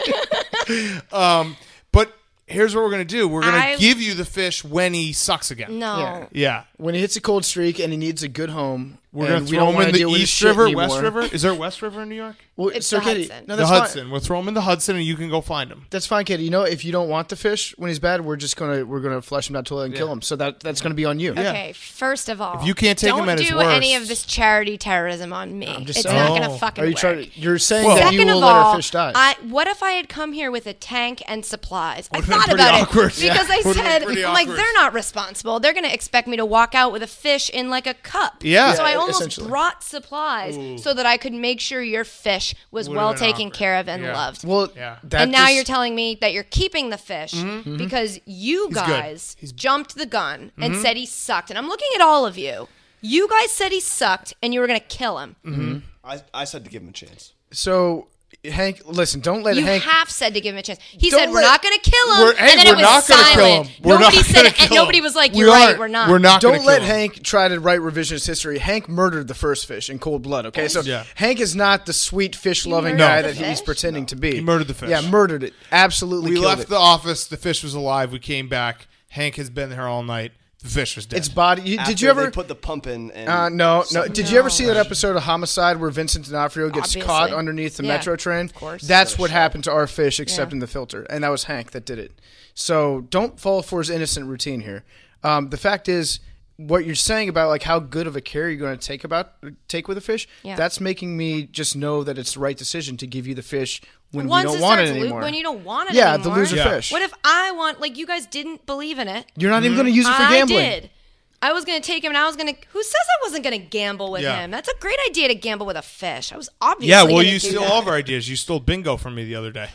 But here's what we're gonna do. We're gonna I- give you the fish when he sucks again. No. Yeah. Yeah. When he hits a cold streak and he needs a good home, We're and gonna we throw don't him wanna in the deal with his East shit River, anymore. West River. Is there a West River in New York? Well, It's so the Katie, Hudson. no, The that's Hudson. fine. We'll throw him in the Hudson, and you can go find him. That's fine, Katie. You know, if you don't want the fish when he's bad, we're gonna flush him down to and kill him. So that's gonna be on you. Okay, first of all, If you can't take don't him at his do worst- any of this charity terrorism on me. just It's saying. not Oh. gonna fucking Are you work. trying? You're saying Well- that you Second will of let all, our fish die. what if I had come here with a tank and supplies? I Would've been thought pretty about awkward. it because I Would've been said, pretty I'm like, awkward. they're not responsible. They're going to expect me to walk out with a fish in like a cup. Yeah. So I Yeah, almost essentially. brought supplies so that I could make sure your fish was Would've well been taken awkward. care of and Yeah. loved. Well, Yeah. that And now just- you're telling me that you're keeping the fish because you good. guys He's- jumped the gun and said he sucked. And I'm looking at all of you. You guys said he sucked and you were going to kill him. I said to give him a chance. So Hank, listen, don't let You Hank. half said to give him a chance. He Don't said we're let- not going to kill him, We're- hey, and then we're it was not gonna silent. kill him. We're Nobody not said gonna it, and kill nobody him. was like, We "You're right, aren't. we're not." We're not gonna Don't let kill him. Hank try to write revisionist history. Hank murdered the first fish in cold blood. Okay, so Yeah. Hank is not the sweet fish-loving murdered guy the that he's fish? pretending to be. He murdered the fish. Yeah, murdered it. Absolutely We killed left it. the office. The fish was alive. We came back. Hank has been there all night. The fish was dead. Its body. Did After you ever? They put the pump in. And No. Did you ever see that episode of Homicide where Vincent D'Onofrio gets Obviously. caught underneath the Yeah, metro train? of course. That's what happened to our fish, except Yeah. in the filter, and that was Hank that did it. So don't fall for his innocent routine here. The fact is, what you're saying about like how good of a care you're going to take with a fish, Yeah. that's making me just know that it's the right decision to give you the fish when Once we it don't want it starts anymore. when you don't want it yeah, anymore. the loser Yeah. fish. What if I want? Like you guys didn't believe in it. You're not even going to use it for I gambling. did. I was going to take him, and I was going to. Who says I wasn't going to gamble with Yeah. him? That's a great idea to gamble with a fish. I was obviously. yeah, well, gonna you do steal that. all of our ideas. You stole bingo from me the other day.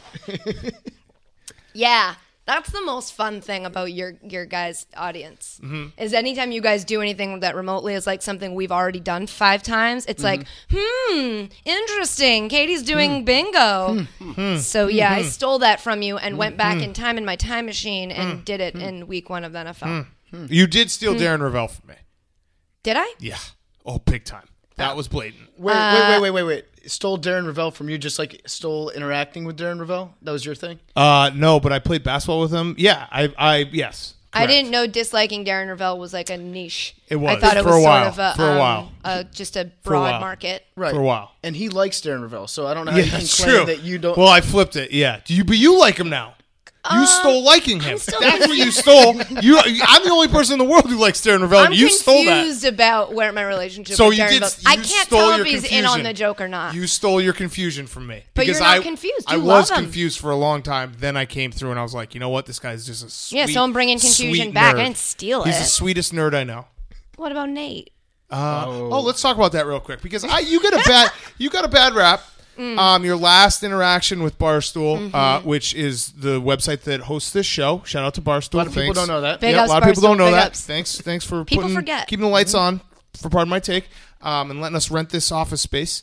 Yeah, that's the most fun thing about your guys' audience. Is anytime you guys do anything that remotely is like something we've already done 5 times, it's like, interesting. Katie's doing bingo. So yeah, I stole that from you and went back in time in my time machine and did it in week 1 of the NFL. You did steal Darren Ravel from me. Did I? Yeah. Oh, big time. That was blatant. Wait. Stole Darren Ravel from you, just like stole interacting with Darren Ravel? That was your thing? No, but I played basketball with him. Yeah, yes. I correct. didn't know disliking Darren Ravel was like a niche. It was. I thought it For was a while. sort of a, For a while. just a a broad while. market. Right. For a while. And he likes Darren Ravel, so I don't know how Yeah, you can that's claim true. that you don't. Well, I flipped it. Yeah. But you like him now. You stole liking him. still That's what you stole. I'm the only person in the world who likes Darren Ravel. I'm and you stole that. confused about where my relationship So with you Darren did. Ravel. You I can't stole tell your if he's confusion. in on the joke or not. You stole your confusion from me. But because you're not I, confused. I You was love him. confused for a long time. Then I came through and I was like, you know what? This guy's just a sweet. Yeah, so I'm bringing confusion sweet back. nerd. I didn't steal He's it. the sweetest nerd I know. What about Nate? Let's talk about that real quick because you got a bad rap. Your last interaction with Barstool, which is the website that hosts this show. Shout out to Barstool. A lot of people don't know that. Big Yeah, a ups, lot of people don't Barstool, know big that. ups. Thanks for People forget. keeping the lights on for Pardon My Take, and letting us rent this office space.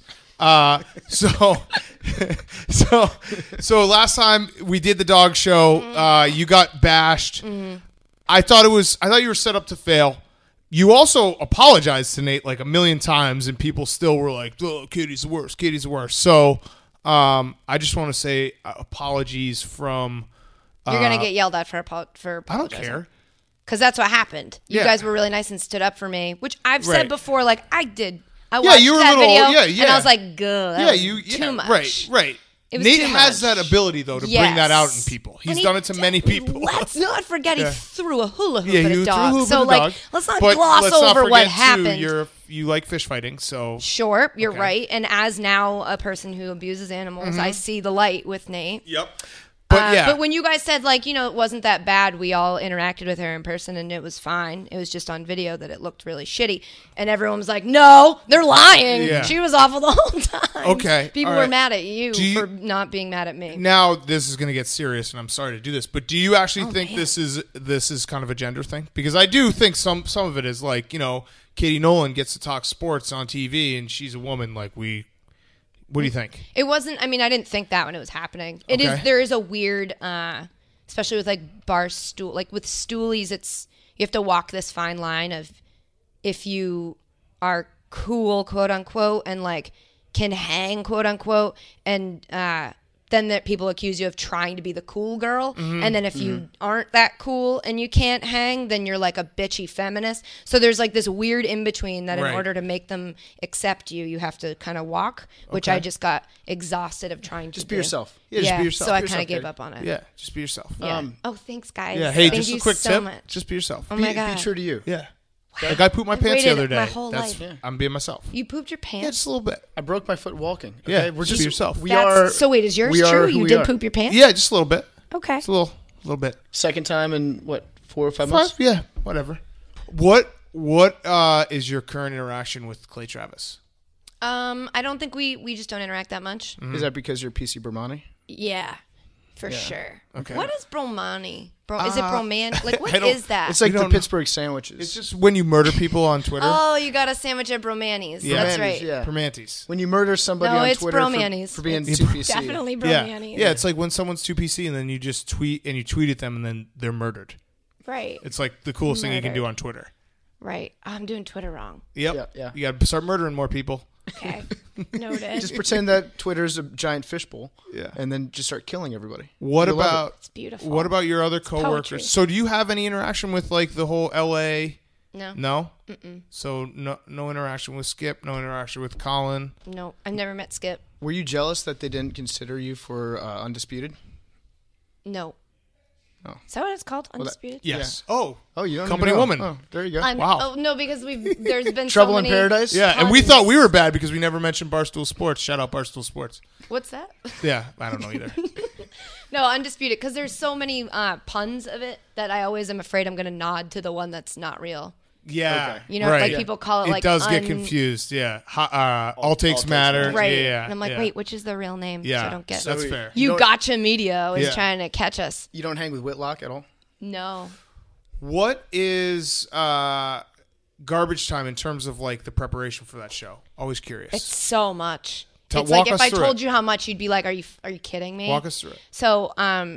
So last time we did the dog show, you got bashed. I thought you were set up to fail. You also apologized to Nate like a million times, and people still were like, "Oh, Katie's the worst. Katie's the worst." So I just want to say apologies from. You're gonna get yelled at for I don't apologizing. care. Because that's what happened. You Yeah. guys were really nice and stood up for me, which I've Right. said before. Like I did. I Yeah, watched you were a that little- video, yeah. and I was like, "Good." Yeah, you too much. Right. It was Nate too has much. that ability though to bring that out in Yes. people. He's And he done it to many people. Let's not forget Yeah. he threw a hula hoop Yeah, at you a dog. threw a hoop so at a like, dog. let's not But gloss let's not over what forget, too, happened. you like fish fighting, so Sure, you're Okay. right. And as now a person who abuses animals, I see the light with Nate. yep. But yeah, But when you guys said like, it wasn't that bad, we all interacted with her in person and it was fine. It was just on video that it looked really shitty. And everyone was like, no, they're lying. Yeah. She was awful the whole time. Okay, People all were right. mad at you, Do you- for not being mad at me. now this is going to get serious, and I'm sorry to do this, but do you actually think this is kind of a gender thing? Because I do think some of it is like Katie Nolan gets to talk sports on TV, and she's a woman. Like What do you think? It wasn't. I mean, I didn't think that when it was happening. It is. Okay. There is a weird especially with like bar stool, like with stoolies, you have to walk this fine line of if you are cool, quote unquote, and like can hang, quote unquote, and then that people accuse you of trying to be the cool girl. And then if you aren't that cool and you can't hang, then you're like a bitchy feminist. So there's like this weird in between that in Right. order to make them accept you, you have to kind of walk, which I just got exhausted of trying to Just do. be yourself. Yeah, just be yourself. So I Be kind of yourself, gave Katie. up on it. Yeah, just be yourself. Yeah. Oh, thanks, guys. Yeah, hey, Thank just you a quick so tip. much. Just be yourself. Oh my God. Be true to you. Yeah. Like I pooped my pants the waited other day. my whole That's life. I'm being myself. You pooped your pants? Yeah, just a little bit. I broke my foot walking. Yeah, Okay? We're just be yourself. We That's- are. so wait, is yours we are true? who You we did are. poop your pants? Yeah, just a little bit. Okay. Just a little bit. Second time in what, 4 or 5 Five, months? yeah, whatever. What is your current interaction with Clay Travis? I don't think we just don't interact that much. Is that because you're PC Bermani? Yeah, for sure. Okay. What is bromani? Is it broman? Like, what I don't- is that? It's like We the don't know. Pittsburgh sandwiches. It's just when you murder people on Twitter. Oh, you got a sandwich at Bromani's. Yeah. That's Bromanis, right. Yeah. Permantes. When you murder somebody No, on it's Twitter Bromanis. for being It's too PC. Definitely Yeah, Bromani's. yeah. It's like when someone's too PC and then you just tweet and you tweet at them and then they're murdered. Right. It's like the coolest thing you can Murdered. do on Twitter. Right. I'm doing Twitter wrong. Yep. Yeah. You got to start murdering more people. Okay. Noted. Just pretend that Twitter's a giant fishbowl. Yeah. And then just start killing everybody. What You'll love about It's beautiful. what about your other poetry. coworkers? So do you have any interaction with like the whole LA? No. No. So no interaction with Skip. No interaction with Colin. No. I've never met Skip. Were you jealous that they didn't consider you for Undisputed? No. Oh. Is that what it's called? Undisputed? Yes. Oh. Oh, you don't Company even know. woman. Oh, there you go. Wow. Oh no, because there's been Trouble so in many Paradise? Yeah, and we puns. thought we were bad because we never mentioned Barstool Sports. Shout out Barstool Sports. What's that? Yeah, I don't know either. No, Undisputed, because there's so many puns of it that I always am afraid I'm going to nod to the one that's not real. Yeah, Okay. You know, right. like people call it It like does get confused. Yeah, all takes matter. Right. Yeah, And I'm like, yeah. wait, which is the real name? Yeah, So I don't get that's So- fair. You don't- gotcha media was Yeah. trying to catch us. You don't hang with Whitlock at all? No. What is garbage time in terms of like the preparation for that show? Always curious. It's so much. Tell- It's like walk if us I through told it. you how much, you'd be like, are you kidding me? Walk us through it. So,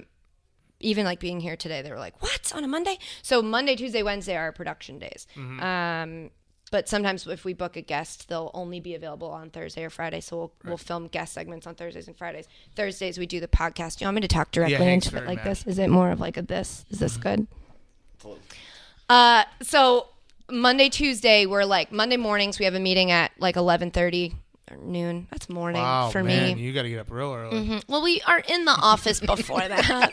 even like being here today, they were like, "What on a Monday?" So Monday, Tuesday, Wednesday are our production days. Mm-hmm. But sometimes if we book a guest, they'll only be available on Thursday or Friday. So we'll film guest segments on Thursdays and Fridays. Thursdays we do the podcast. Do you want me to talk directly Hank's into it very like mad. this? Is it more of like a this? Is this good? So Monday, Tuesday, we're like Monday mornings. We have a meeting at like 11:30 or noon. That's morning Wow, for man, me. you got to get up real early. Well, we are in the office before that.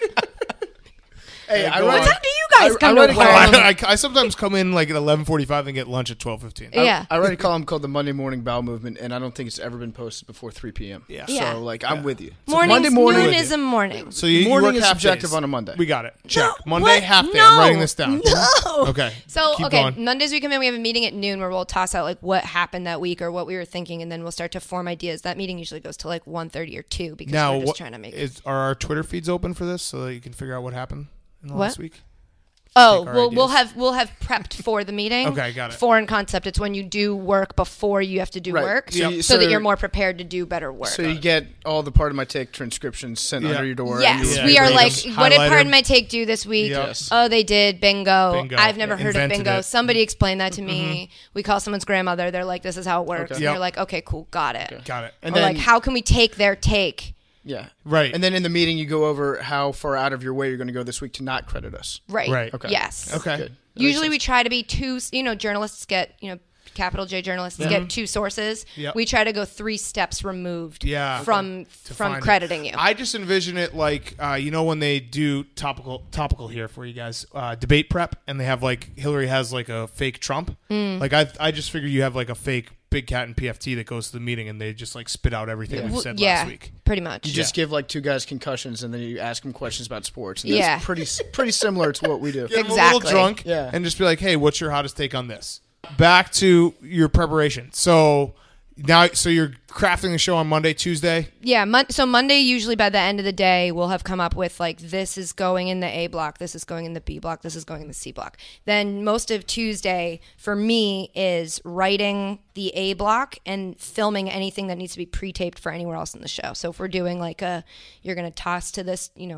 Hey, go What on. time do you guys come to read a work? column. I sometimes come in like at 11:45 and get lunch at 12:15. Yeah. I read a column called The Monday Morning Bowel Movement, and I don't think it's ever been posted before 3 p.m. Yeah. Yeah. So, like, I'm with you. So Mornings, Monday morning. noon is a morning. So you Morning work is half subjective days. on a Monday. We got it. Check. No, Monday what? half day. No. I'm writing this down. No. Okay. So, Keep okay, going. Mondays we come in, we have a meeting at noon where we'll toss out like what happened that week or what we were thinking, and then we'll start to form ideas. That meeting usually goes to like 1:30 or 2 because Now, we're just what, trying to make it. are our Twitter feeds open for this so that you can figure out what happened in the last week? Oh, take our well, we'll ideas. have prepped for the meeting. Okay, got it. Foreign concept. It's when you do work before you have to do Right. work, So you- so that so- you're more prepared to do better work. So you get all the Part of My Take transcriptions sent Yeah. under your door. Yes, and you Yeah, we are grade like, them, what did highlight Pardon them. My Take do this week? Yes. Oh, they did bingo. Bingo. I've never Yeah. heard of Invented bingo. it. Somebody explained that to me. We call someone's grandmother. They're like, this is how it works. Okay. And Yep. you're like, okay, cool, got it. Got it. And Or then, like, how can we take their take? yeah. Right. And then in the meeting, you go over how far out of your way you're going to go this week to not credit us. Right. Right. Okay. Yes. Okay. Good. That Usually we makes try to be two, journalists get, capital J journalists get two sources. Yep. We try to go 3 steps removed Yeah. from To find it. crediting you. I just envision it like when they do topical here for you guys debate prep and they have like Hillary has like a fake Trump. Like I just figure you have like a fake Big Cat and PFT that goes to the meeting and they just like spit out everything we've said yeah, last week. pretty much. You just give like 2 guys concussions and then you ask them questions about sports. And Yeah. that's pretty similar to what we do. Get 'em a little Exactly. drunk Yeah. and just be like, hey, what's your hottest take on this? Back to your preparation. So you're crafting the show on Monday, Tuesday. Yeah, so Monday, usually by the end of the day, we'll have come up with like, this is going in the A block, this is going in the B block, this is going in the C block. Then most of Tuesday for me is writing the A block and filming anything that needs to be pre-taped for anywhere else in the show. So if we're doing like you're going to toss to this,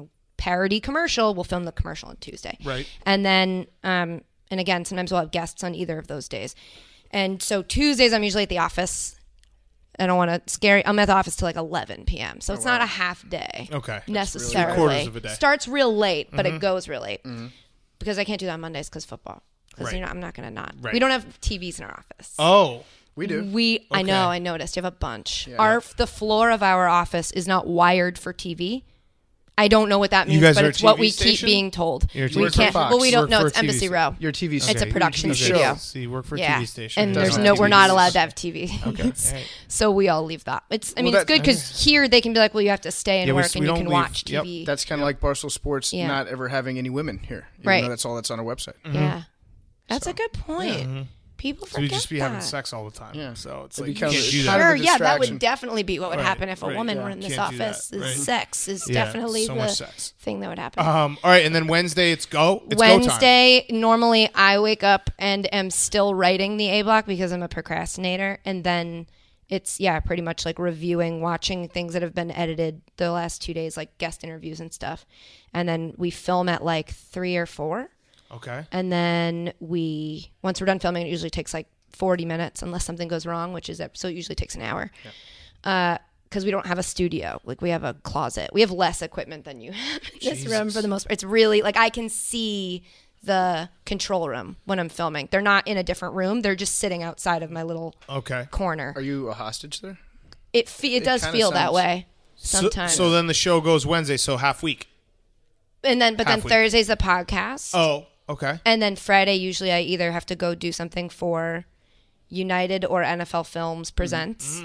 parody commercial. We'll film the commercial on Tuesday. Right. And then, and again, sometimes we'll have guests on either of those days. And so Tuesdays, I'm usually at the office. I don't want to scare you. I'm at the office till like 11 p.m. So it's not a half day. Okay. Necessarily. 3/4 of a day. Starts real late, but it goes real late. Because I can't do that on Mondays because football. Because Right. I'm not going to not. Right. We don't have TVs in our office. Oh. We do. I know, I noticed. You have a bunch. The floor of our office is not wired for TV. I don't know what that means, guys but are a it's what TV we station? keep being told. You're a TV We station. can't. Fox. Well, we don't Work know. for It's a TV Embassy Row. Your TV It's a station. production Your studio. show. So you work for a Yeah, TV station. and Doesn't there's have no. TV. We're not allowed to have TV. Okay. All right. So we all leave that. I mean, Well, it's good because here they can be like, well, you have to stay and Yeah, we- work, we and you don't can leave. watch Yep. TV. That's kind of like Barstool Sports Yeah. not ever having any women here. Even Right. though that's all that's on our website. Yeah, that's a good point. People So forget we just be having that. sex all the time. Yeah. So it's It like you becomes- can't do it's that. kind of Sure, a yeah, that distraction. would definitely be what would Right, happen if a right, woman yeah. were in this Can't do that, office. Is right. sex is Yeah, definitely so the much sex. thing that would happen. All right, and then Wednesday it's go. It's go time. Wednesday, normally I wake up and am still writing the A block because I'm a procrastinator, and then it's pretty much like reviewing, watching things that have been edited the last 2 days, like guest interviews and stuff, and then we film at like 3 or 4, Okay. and then once we're done filming, it usually takes like 40 minutes unless something goes wrong, so it usually takes an hour. Because we don't have a studio. Like, we have a closet. We have less equipment than you have in this room for the most part. It's really, like, I can see the control room when I'm filming. They're not in a different room. They're just sitting outside of my little Okay. corner. Are you a hostage there? It does kinda feel that sounds- way sometimes. So then the show goes Wednesday, so half week. But then half week. Thursday's a podcast. Oh, okay. And then Friday, usually I either have to go do something for United or NFL Films Presents.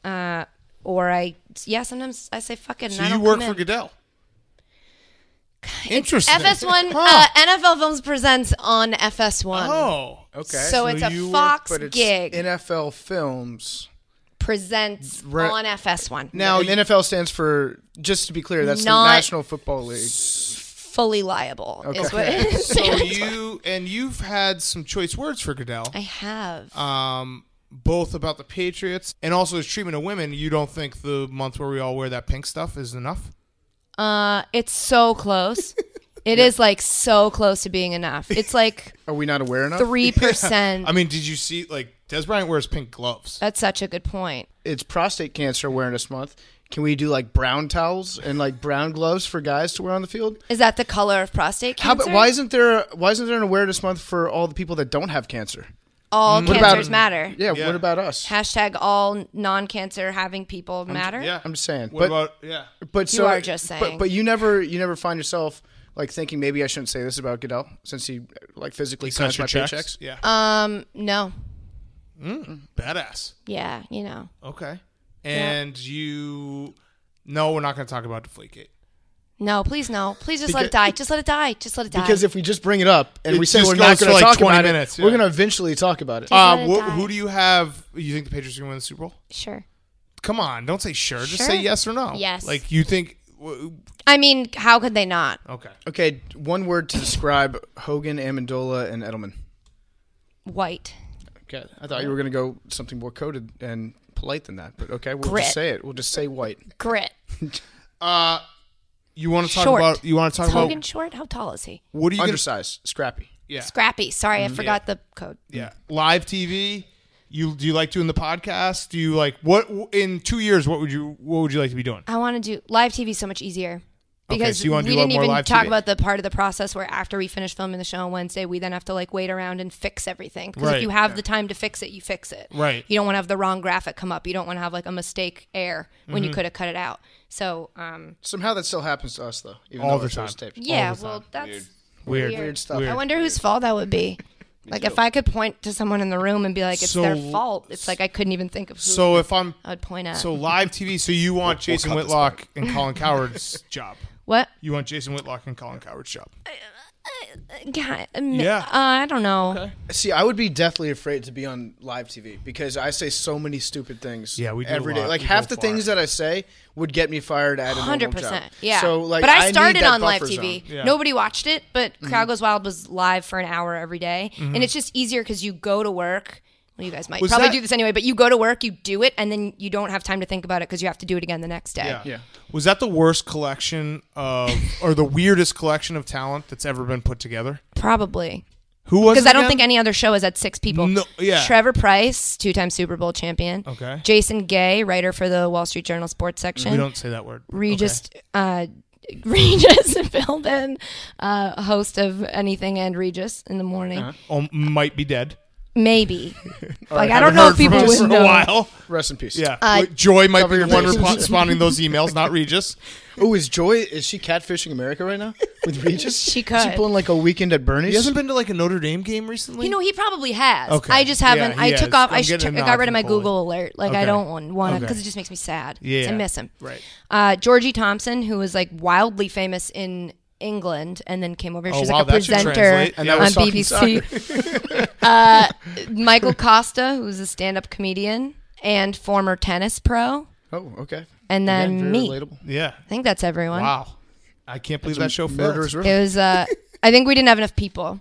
Or sometimes I say fuck it. And So I you don't work come for in. Goodell. Interesting. FS1, Huh. NFL Films Presents on FS1. Oh, Okay. So it's a you work, Fox but it's gig NFL Films. presents Right. on FS1. Now And NFL stands for, just to be clear, that's Not- the National Football League. Fully liable is what it is. so you've had some choice words for Goodell. I have. Both about the Patriots and also his treatment of women. You don't think the month where we all wear that pink stuff is enough? It's so close. It is like so close to being enough. It's like Are we not aware enough? 3%. I mean, did you see, like, Des Bryant wears pink gloves. That's such a good point. It's Prostate Cancer Awareness Month. Can we do like brown towels and like brown gloves for guys to wear on the field? Is that the color of prostate How cancer? about, why isn't there an awareness month for all the people that don't have cancer? all What cancers about- matter? Yeah, Yeah. what about us? Hashtag all non-cancer having people matter. Yeah. I'm just saying. What about, yeah. But You so, are just saying. But you never find yourself like thinking maybe I shouldn't say this about Goodell since he like physically Cuts signs your my checks? paychecks. Yeah. No. Badass. Yeah, Okay. And no, we're not going to talk about Deflategate. No, please no. Please just let Because- it die. Just let it die. Just let it die. Because if we just bring it up and It we say just we're not goes for going to like talk 20 about minutes, it, we're yeah. going to eventually talk about it. let it die. Who do you have? You think the Patriots are going to win the Super Bowl? Sure. Come on, don't say sure. Just Sure. say yes or no. Yes. Like you think. I mean, how could they not? Okay. Okay, one word to describe Hogan, Amendola, and Edelman. White. Okay, I thought you were going to go something more coded and polite than that, but okay, we'll Grit. just say it. We'll just say white. Grit. You want to talk Short. about? You want to talk Is about? Hogan short? How tall is he? What are you going to? Undersized, scrappy. Yeah. Scrappy. Sorry, I forgot the code. Yeah. Live TV. Do you like doing the podcast? Do you like what in 2 years? What would you like to be doing? I want to do live TV so much easier. Because so you wanna we do a lot didn't more even live talk TV? about the part of the process where after we finish filming the show on Wednesday, we then have to like wait around and fix everything. Because Right. if you have the time to fix it, you fix it. Right. You don't want to have the wrong graphic come up. You don't want to have like a mistake air when you could have cut it out. So, Somehow that still happens to us, though. Even All though the it's time. always taped. yeah, the well, time. that's Weird. Weird stuff. Weird. I wonder whose fault that would be. Like if I could point to someone in the room and be like, it's their So- fault. It's like I couldn't even think of who So if I'm I would point at. so live TV, so you want Jason cut this Whitlock and Colin Coward's job? what? You want Jason Whitlock and Colin Coward's job? God, Yeah. I don't know. See, I would be deathly afraid to be on live TV because I say so many stupid things. Yeah, we do a every day. lot. Like We half go the far. things that I say would get me fired at a normal 100%. job. Yeah. So like, but I need started that on live buffer TV. zone. Yeah. Nobody watched it, but Crowd Goes Wild was live for an hour every day. And it's just easier because you go to work Well, you guys might Was probably that- do this anyway, but you go to work, you do it, and then you don't have time to think about it because you have to do it again the next day. Yeah. Was that the worst collection of, or the weirdest collection of talent that's ever been put together? Probably. Who was Because it I don't again? think any other show has had 6 people. No, yeah. Trevor Price, 2-time Super Bowl champion. Okay. Jason Gay, writer for the Wall Street Journal sports section. We don't say that word. Regis, Regis filled in, host of Anything and Regis in the morning. Oh, might be dead. Maybe. right, I don't know if people for would a know. while. Rest in peace. Yeah. Joy might be cover the your one bases. responding those emails, not Regis. Oh, is she catfishing America right now with Regis? She Is she could. pulling like a weekend at Bernie's? He hasn't been to like a Notre Dame game recently? You know, he probably has. Okay. I just haven't. Yeah, I he took has. off. I'm I getting a got nod rid of from my Foley. Google alert. Like, I Okay. don't want to because Okay. it just makes me sad. Yeah. I miss him. Right. Georgie Thompson, who was like wildly famous in England and then came over. Oh, She's wow, like a that should presenter translate. And that on was talking BBC. Michael Costa, who's a stand-up comedian and former tennis pro, Oh, okay. and then Again, very me. relatable. Yeah. I think that's everyone. Wow. I can't believe that show failed. Murderers Row. It was. I think we didn't have enough people.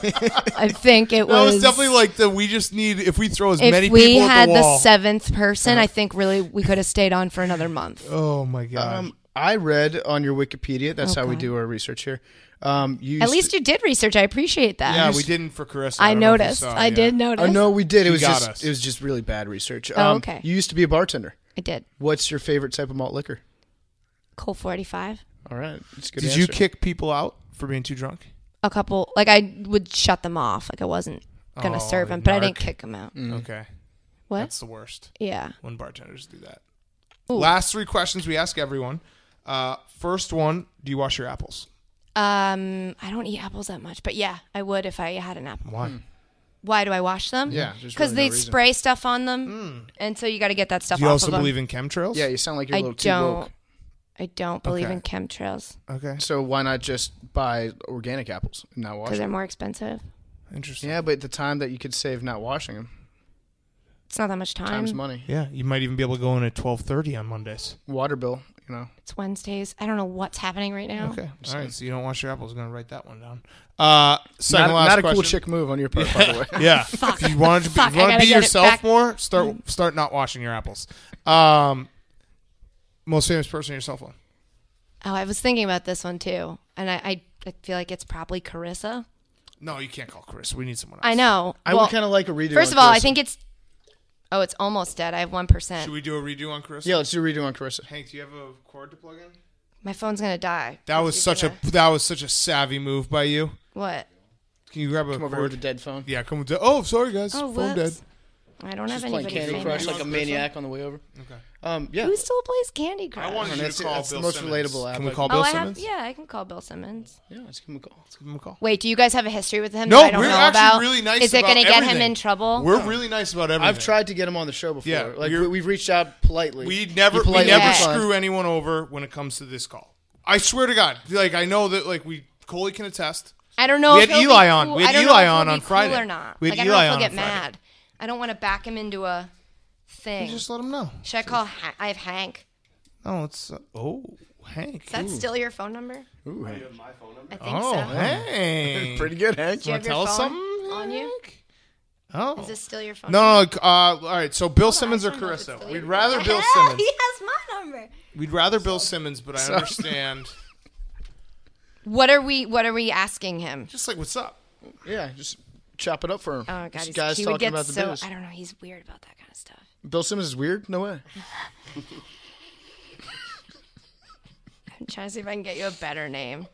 I think it That was. was definitely like we just need, if we throw as if many we people had at the wall. 7th person, I think really we could have stayed on for another month. Oh my God. I read on your Wikipedia. That's how we Okay. do our research here. At least you did research. I appreciate that. yeah, we didn't for Carissa. I don't know if you noticed. saw, I yeah. did notice. Oh no, we did. She got us. It was just really bad research. Oh, okay. You used to be a bartender. I did. What's your favorite type of malt liquor? Colt 45. All right, that's a good. Did you answer. kick people out for being too drunk? A couple. Like I would shut them off. Like I wasn't gonna Oh, serve them, but I didn't narc. kick them out. Okay. What? That's the worst Yeah. when bartenders do that. Ooh. Last 3 questions we ask everyone. First one, do you wash your apples? I don't eat apples that much, but yeah, I would if I had an apple. Why? Why do I wash them? Yeah, there's because really no they reason. spray stuff on them, and so you got to get that stuff Do you off also of them. believe in chemtrails? Yeah, you sound like you're a I little too woke. don't believe Okay. in chemtrails Okay. So why not just buy organic apples and not wash because they're them? more expensive. Interesting. Yeah, but the time that you could save not washing them, It's not that much time. time's money. Yeah, you might even be able to go in at 12:30 on Mondays. Water bill, you know. It's Wednesdays. I don't know what's happening right now. Okay. All right. So you don't wash your apples. I'm going to write that one down. Second Not, last not a question. cool chick move on your part, by the way. Yeah. If you want to be, Fuck, if you I want to gotta be get it yourself back. more, start not washing your apples. Most famous person on your cell phone. Oh, I was thinking about this one too, and I feel like it's probably Carissa. No, you can't call Chris. We need someone else. I know. I Well, would kind of like a redo. First on of all, I Carissa. think it's. Oh, it's almost dead. I have 1%. Should we do a redo on Chris? Yeah, let's do a redo on Carissa. Hank, do you have a cord to plug in? My phone's gonna die. That was such a savvy move by you. What? Can you grab a Come over here with cord? a dead phone. Yeah, come with. Oh, sorry guys. Oh, Phone dead. whoops. I don't have Just playing anybody Candy Crush famous. like a maniac on the way over. Okay. Yeah. Who still plays Candy Crush? I wanted you That's to it. call That's the Bill most Simmons. relatable app. Can we I- call Oh, Bill I Simmons? have. Yeah, I can call Bill Simmons. Yeah, let's give him a call. Let's give him a call. Wait, do you guys have a history with him No, that I don't we're know actually about? really nice Is it about gonna get him everything. in trouble? We're really nice about everything. I've tried to get him on the show before. Yeah, like you're- we've reached out politely. We never You politely declined. screw anyone over when it comes to this call. I swear to God. Like I know that Coley can attest. I don't know. We if had he'll be Eli on. cool. We had I don't Eli know if on he'll on be Friday. Cool or not. We had I Eli don't know if on he'll get Friday. mad. I don't want to back him into a thing. Just let him know. Should I call? I have Hank. Oh, it's Hank. Is that still your phone number? Ooh, hey. I think Oh, so. Hank. Pretty good, Hank. Do you have your Tell us phone something on you? Oh. Is this still your phone? No, number? no. All right. So Bill Simmons I or don't know if it's Carissa? still We'd your- rather Bill he Simmons. has my number. We'd rather Bill Simmons, but I understand. What are we asking him? Just like, what's up? Yeah, just chop it up for him. Oh God, Just guys he would talking get about the so. biz. I don't know. He's weird about that kind of stuff. Bill Simmons is weird? No way. I'm trying to see if I can get you a better name.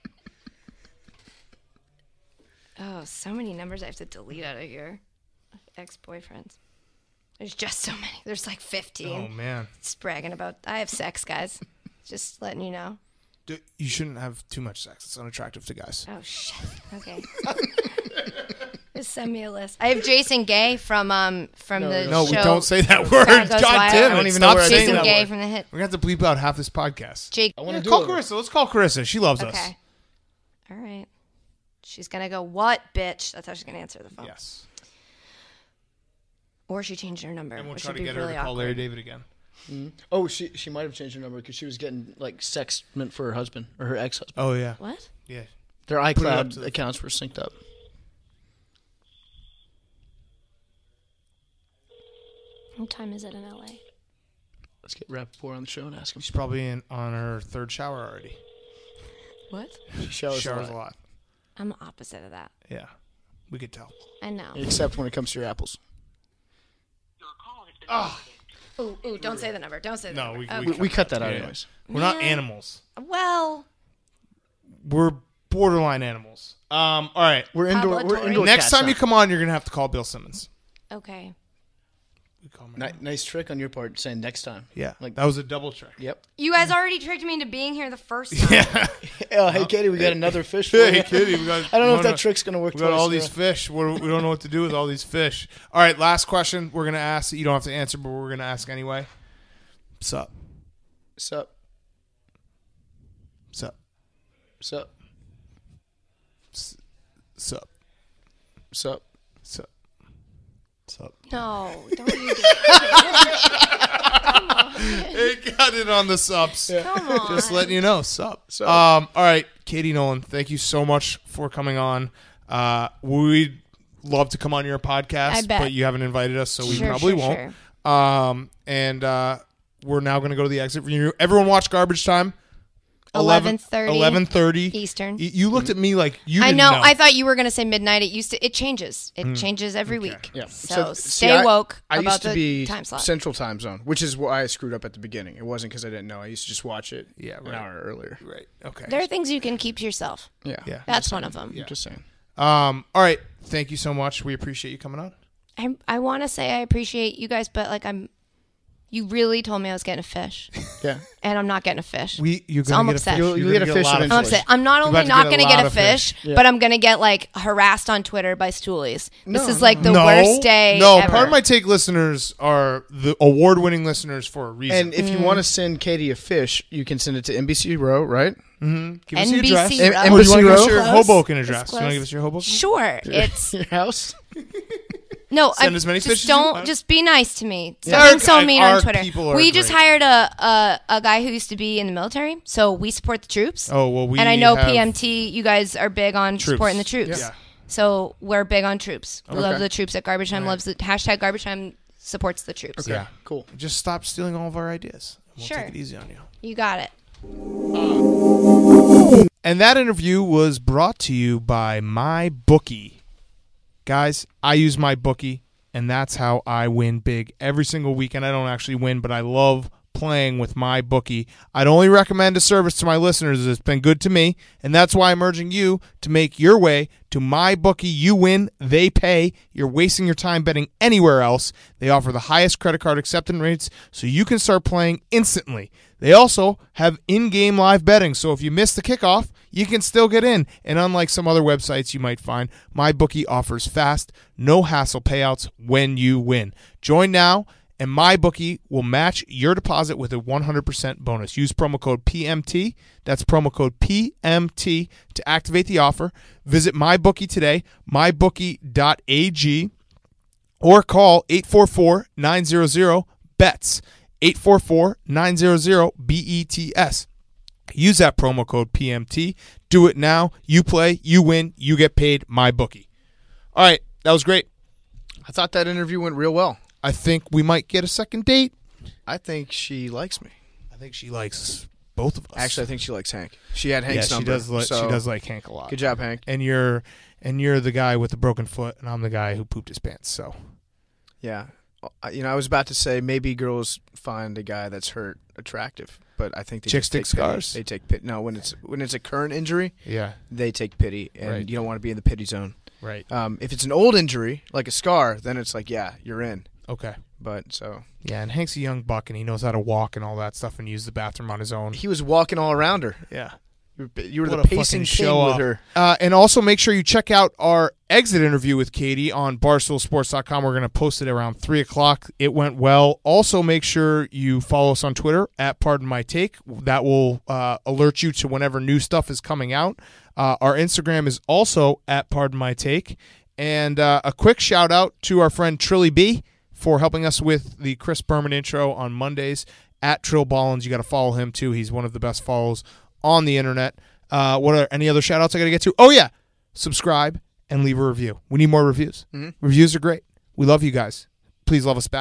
Oh, so many numbers I have to delete out of here. Ex-boyfriends. There's just so many. There's like 15. Oh man, Just bragging about. I have sex, guys. Just letting you know. you shouldn't have too much sex. It's unattractive to guys. Oh shit. Okay. Just send me a list. I have Jason Gay from the No, show. we don't say that word. Sarah Goes God Wild. damn I it! don't even know Stop where I saying Jason that Gay word. from the hit. We're gonna have to bleep out half this podcast. Jake. I want to do Call it. Carissa. Let's call Carissa. She loves us. Okay. All right. She's gonna go, what, bitch? That's how she's gonna answer the phone. Yes. Or she changed her number, And we'll which try would to be get her really to call Larry awkward. David again. Oh, she might have changed her number because she was getting like sex meant for her husband or her ex-husband. Oh yeah. What? Yeah. Their it up to iCloud the- accounts were synced up. What time is it in LA? Let's get Rappaport on the show and ask him. She's probably on her third shower already. What? She showers a lot. I'm the opposite of that. Yeah, we could tell. I know. Except when it comes to your apples. Ooh, don't say the number. Don't say the No, number. We cut that out Yeah. anyways. We're not Man. animals. Well, We're borderline animals. All right. We're indoor Poblatory. Next cats time now. you come on, you're gonna have to call Bill Simmons. okay. We call him right now. Nice trick on your part saying next time. Yeah, Like- that was a double trick. Yep. You guys already tricked me into being here the first time. Oh, hey, Katie, we got another fish for Hey, you. kitty, we got. I don't know if we that wanna- trick's going to work We got twice all in a these row. fish. We don't know what to do with all these fish. All right, last question. We're gonna ask that you don't have to answer, but we're gonna ask anyway. Sup? Sup? Sup? Sup? Sup? Sup? Sup? Sup? No, don't you do it. It got it on the subs. Come on. Just letting you know. Sup? Sup. All right, Katie Nolan, thank you so much for coming on. We'd love to come on your podcast, I bet. but you haven't invited us, so we Sure, probably sure, won't. And we're now going to go to the exit review. Everyone watch Garbage Time. 11:30 11:30 Eastern. You looked at me like you I didn't know. know. I thought you were gonna say midnight. It changes. It changes every week. Yeah. So, see, stay woke I about used to the be time slot. Central Time Zone, which is why I screwed up at the beginning. It wasn't because I didn't know. I used to just watch it Yeah, an right. hour earlier. Right. Okay. There are things you can keep to yourself. Yeah. Yeah. That's one of them. I'm just saying. All right. Thank you so much. We appreciate you coming on. I want to say I appreciate you guys, but like you really told me I was getting a fish, Yeah. and I'm not getting a fish. You're So gonna I'm get upset. a fish. You'll You're get gonna a fish lot of eventually. I'm upset. I'm not You're only about to not get a going to lot get a of fish. fish, but I'm going to get like harassed on Twitter by stoolies. This is like the no, worst day No, ever. Part of My Take listeners are the award-winning listeners for a reason. And if you want to send Katie a fish, you can send it to NBC Row, right? Give us your NBC address. Row. Or do you want to Embassy give us Row? your Close. Hoboken It's address? You want close. to give us your Hoboken? Sure, it's Your house? no. Send as many just fish as you don't. want. Just be nice to me. Stop Yeah. being so Our- mean our on Twitter. people are We just great. hired a guy who used to be in the military, so we support the troops. Oh, well, we and I know have PMT. You guys are big on troops. supporting the troops. Yeah. So we're big on troops. We love Okay. the troops at Garbage Time. Loves the hashtag Garbage Time supports the troops. Yeah. Cool. Just stop stealing all of our ideas. We'll Sure. take it easy on you. You got it. And that interview was brought to you by MyBookie. Guys, I use MyBookie, and that's how I win big every single weekend. I don't actually win, but I love playing with MyBookie. I'd only recommend a service to my listeners. It's been good to me, and that's why I'm urging you to make your way to MyBookie. You win, they pay. You're wasting your time betting anywhere else. They offer the highest credit card acceptance rates, so you can start playing instantly. They also have in-game live betting, so if you miss the kickoff, you can still get in. And unlike some other websites you might find, MyBookie offers fast, no-hassle payouts when you win. Join now, and MyBookie will match your deposit with a 100% bonus. Use promo code PMT. That's promo code PMT to activate the offer. Visit MyBookie today, mybookie.ag, or call 844-900-BETS. 844-900-BETS. Use that promo code PMT. Do it now. You play, you win, you get paid. MyBookie. All right, that was great. I thought that interview went real well. I think we might get a second date. I think she likes me. I think she likes both of us. Actually, I think she likes Hank. She had yeah, Hank's she number. does. so She does like Hank a lot. Good job, Hank. And you're the guy with the broken foot, and I'm the guy who pooped his pants. So Yeah. I was about to say maybe girls find a guy that's hurt attractive, but I think they Chicks just take take scars? pity. They take pity. No, when it's a current injury, yeah, they take pity, and Right. you don't want to be in the pity zone. right. If it's an old injury, like a scar, then it's like, yeah, you're in. Okay. But so Yeah, and Hank's a young buck, and he knows how to walk and all that stuff, and use the bathroom on his own. he was walking all around her. Yeah. You were What the a pacing fucking king show with off. her. And also make sure you check out our exit interview with Katie on barstoolsports.com. We're going to post it around 3 o'clock. It went well. Also make sure you follow us on Twitter at Pardon My Take. That will alert you to whenever new stuff is coming out. Our Instagram is also at Pardon My Take. And a quick shout out to our friend Trilly B for helping us with the Chris Berman intro on Mondays at Trill Ballins. You got to follow him too. He's one of the best follows on the internet. What are any other shout outs I got to get to? Oh, yeah. Subscribe and leave a review. We need more reviews. Mm-hmm. Reviews are great. We love you guys. Please love us back.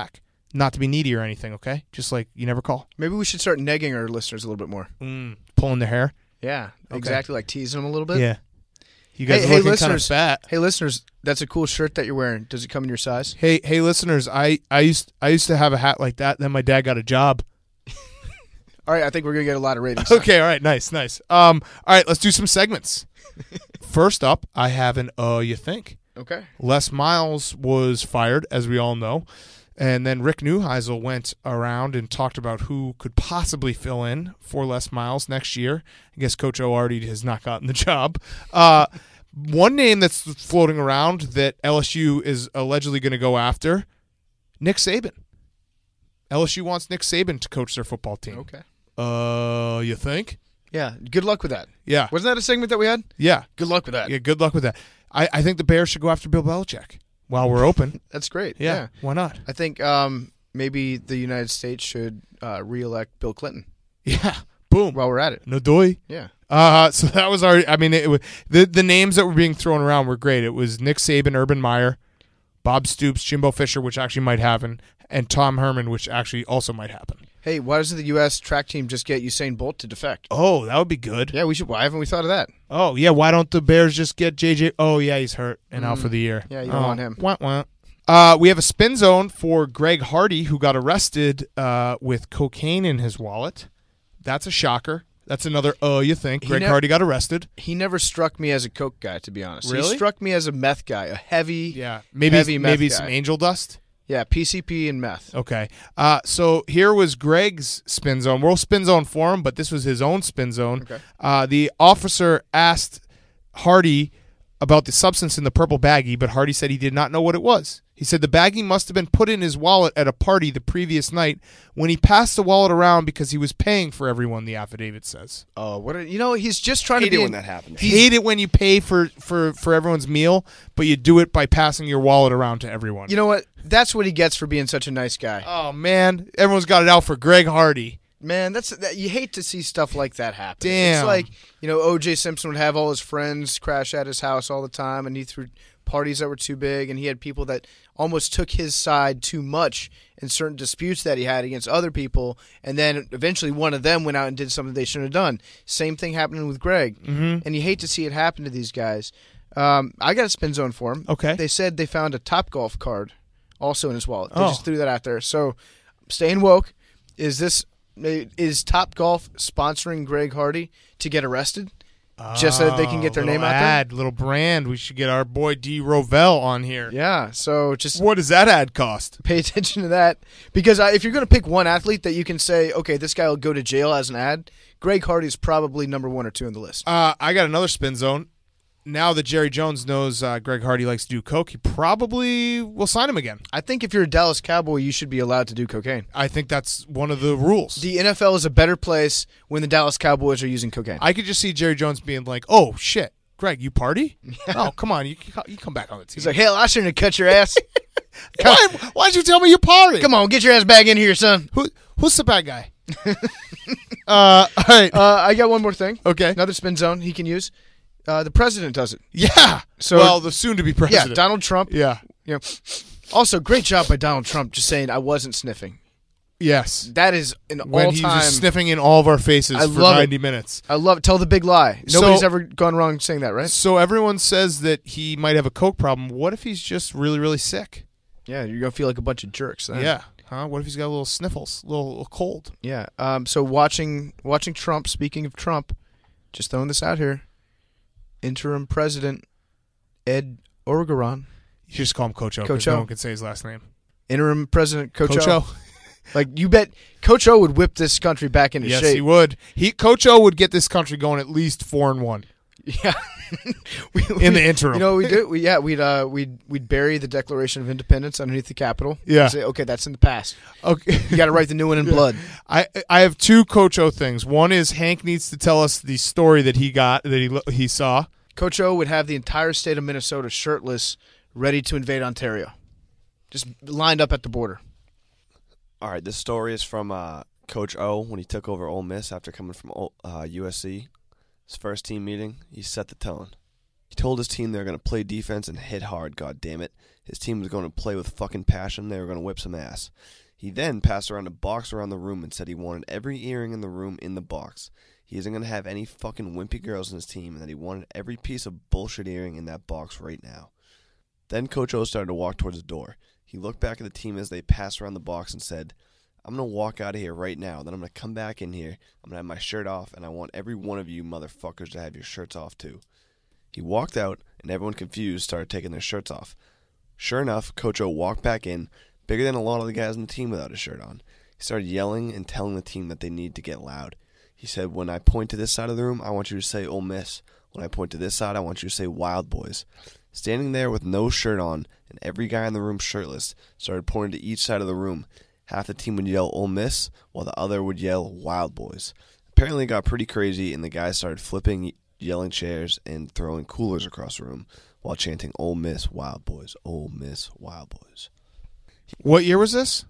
Not to be needy or anything, okay? Just like you never call. Maybe we should start negging our listeners a little bit more. Pulling their hair. Yeah, exactly. Like teasing them a little bit. Yeah. You guys are looking kind of fat. Hey, listeners, that's a cool shirt that you're wearing. Does it come in your size? Hey, listeners, I used to have a hat like that. Then my dad got a job. All right, I think we're gonna get a lot of ratings. Okay, all right, nice. All right, let's do some segments. First up, I have an you think. Okay. Les Miles was fired, as we all know. And then Rick Neuheisel went around and talked about who could possibly fill in for Les Miles next year. I guess Coach O already has not gotten the job. One name that's floating around that LSU is allegedly going to go after, Nick Saban. LSU wants Nick Saban to coach their football team. Okay. You think? Yeah. Good luck with that. Yeah. Wasn't that a segment that we had? Yeah. Good luck with that. Yeah, good luck with that. I think the Bears should go after Bill Belichick while we're open. That's great. Yeah. Why not? I think maybe the United States should reelect Bill Clinton Yeah. Boom. while we're at it. No doy. Yeah. So that was already. I mean, the names that were being thrown around were great. It was Nick Saban, Urban Meyer, Bob Stoops, Jimbo Fisher, which actually might happen, and Tom Herman, which actually also might happen. Hey, why doesn't the U.S. track team just get Usain Bolt to defect? Oh, that would be good. Yeah, we should. Why haven't we thought of that? Oh, yeah. Why don't the Bears just get JJ? Oh, yeah, he's hurt and out for the year. Yeah, you don't want him. Wah, wah. We have a spin zone for Greg Hardy, who got arrested with cocaine in his wallet. That's a shocker. That's another, you think. Greg Hardy got arrested. He never struck me as a coke guy, to be honest. Really? He struck me as a meth guy, a heavy, Maybe heavy meth guy. some angel dust. Yeah, PCP and meth. Okay. So here was Greg's spin zone. We'll spin zone for him, but this was his own spin zone. Okay. The officer asked Hardy about the substance in the purple baggie, but Hardy said he did not know what it was. He said the baggie must have been put in his wallet at a party the previous night when he passed the wallet around because he was paying for everyone, the affidavit says. Oh, he's just trying Hate to be it when that happens. Hate it when you pay for everyone's meal, but you do it by passing your wallet around to everyone. You know what? That's what he gets for being such a nice guy. Oh, man. Everyone's got it out for Greg Hardy. Man, you hate to see stuff like that happen. Damn. It's like, O.J. Simpson would have all his friends crash at his house all the time, and he threw parties that were too big, and he had people that almost took his side too much in certain disputes that he had against other people, and then eventually one of them went out and did something they shouldn't have done. Same thing happening with Greg, and you hate to see it happen to these guys. I got a spin zone for him. Okay. They said they found a Topgolf card also in his wallet. They Oh. just threw that out there. So, staying woke, is Topgolf sponsoring Greg Hardy to get arrested? Just so that they can get their name out there? Ad, little brand. We should get our boy D. Rovell on here. Yeah, so just What does that ad cost? pay attention to that. Because if you're going to pick one athlete that you can say, okay, this guy will go to jail as an ad, Greg Hardy's probably number 1 or 2 on the list. I got another spin zone. Now that Jerry Jones knows Greg Hardy likes to do coke, he probably will sign him again. I think if you're a Dallas Cowboy, you should be allowed to do cocaine. I think that's one of the rules. The NFL is a better place when the Dallas Cowboys are using cocaine. I could just see Jerry Jones being like, "Oh shit, Greg, you party? Oh come on, you come back on the team." He's like, hell, I shouldn't have cut your ass. Why'd you tell me you party? Come on, get your ass back in here, son. Who's the bad guy? All right. I got one more thing. Okay. Another spin zone he can use. The president does it. Yeah. So- the soon-to-be Yeah, president. Donald Trump. Yeah. Also, great job by Donald Trump just saying I wasn't sniffing. Yes. That is an When all-time. he's just sniffing in all of our faces I for love it. 90 minutes. I love it. Tell the big lie. So- Nobody's ever gone wrong saying that, right? So everyone says that he might have a coke problem. What if he's just really, really sick? Yeah, you're gonna feel like a bunch of jerks. Then. Yeah. Huh? What if he's got a little sniffles, a little cold? Yeah. So watching Trump. Speaking of Trump, just throwing this out here. Interim President Ed Orgeron. You should just call him Coach O. Coach 'cause no O. one can say his last name. Interim President Coach Coach O. O. Like you bet Coach O would whip this country back into Yes, shape. he would. Coach O would get this country going at least 4-1 Yeah. in the interim. You know what we do? We'd bury the Declaration of Independence underneath the Capitol. Yeah. And say, okay, that's in the past. Okay. You got to write the new one in blood. I have 2 Coach O things. One is Hank needs to tell us the story that he saw. Coach O would have the entire state of Minnesota shirtless, ready to invade Ontario, just lined up at the border. All right, this story is from Coach O when he took over Ole Miss after coming from USC. His first team meeting, he set the tone. He told his team they were going to play defense and hit hard, God damn it. His team was going to play with fucking passion. They were going to whip some ass. He then passed around a box around the room and said he wanted every earring in the room in the box. He isn't going to have any fucking wimpy girls in his team, and that he wanted every piece of bullshit earring in that box right now. Then Coach O started to walk towards the door. He looked back at the team as they passed around the box and said, I'm going to walk out of here right now. Then I'm going to come back in here. I'm going to have my shirt off, and I want every one of you motherfuckers to have your shirts off too. He walked out, and everyone confused started taking their shirts off. Sure enough, Coach O walked back in, bigger than a lot of the guys on the team without a shirt on. He started yelling and telling the team that they need to get loud. He said, when I point to this side of the room, I want you to say Ole Miss. When I point to this side, I want you to say Wild Boys. Standing there with no shirt on, and every guy in the room shirtless, started pointing to each side of the room. Half the team would yell Ole Miss, while the other would yell Wild Boys. Apparently it got pretty crazy, and the guys started flipping, yelling chairs, and throwing coolers across the room while chanting Ole Miss, Wild Boys, Ole Miss, Wild Boys. What year was this?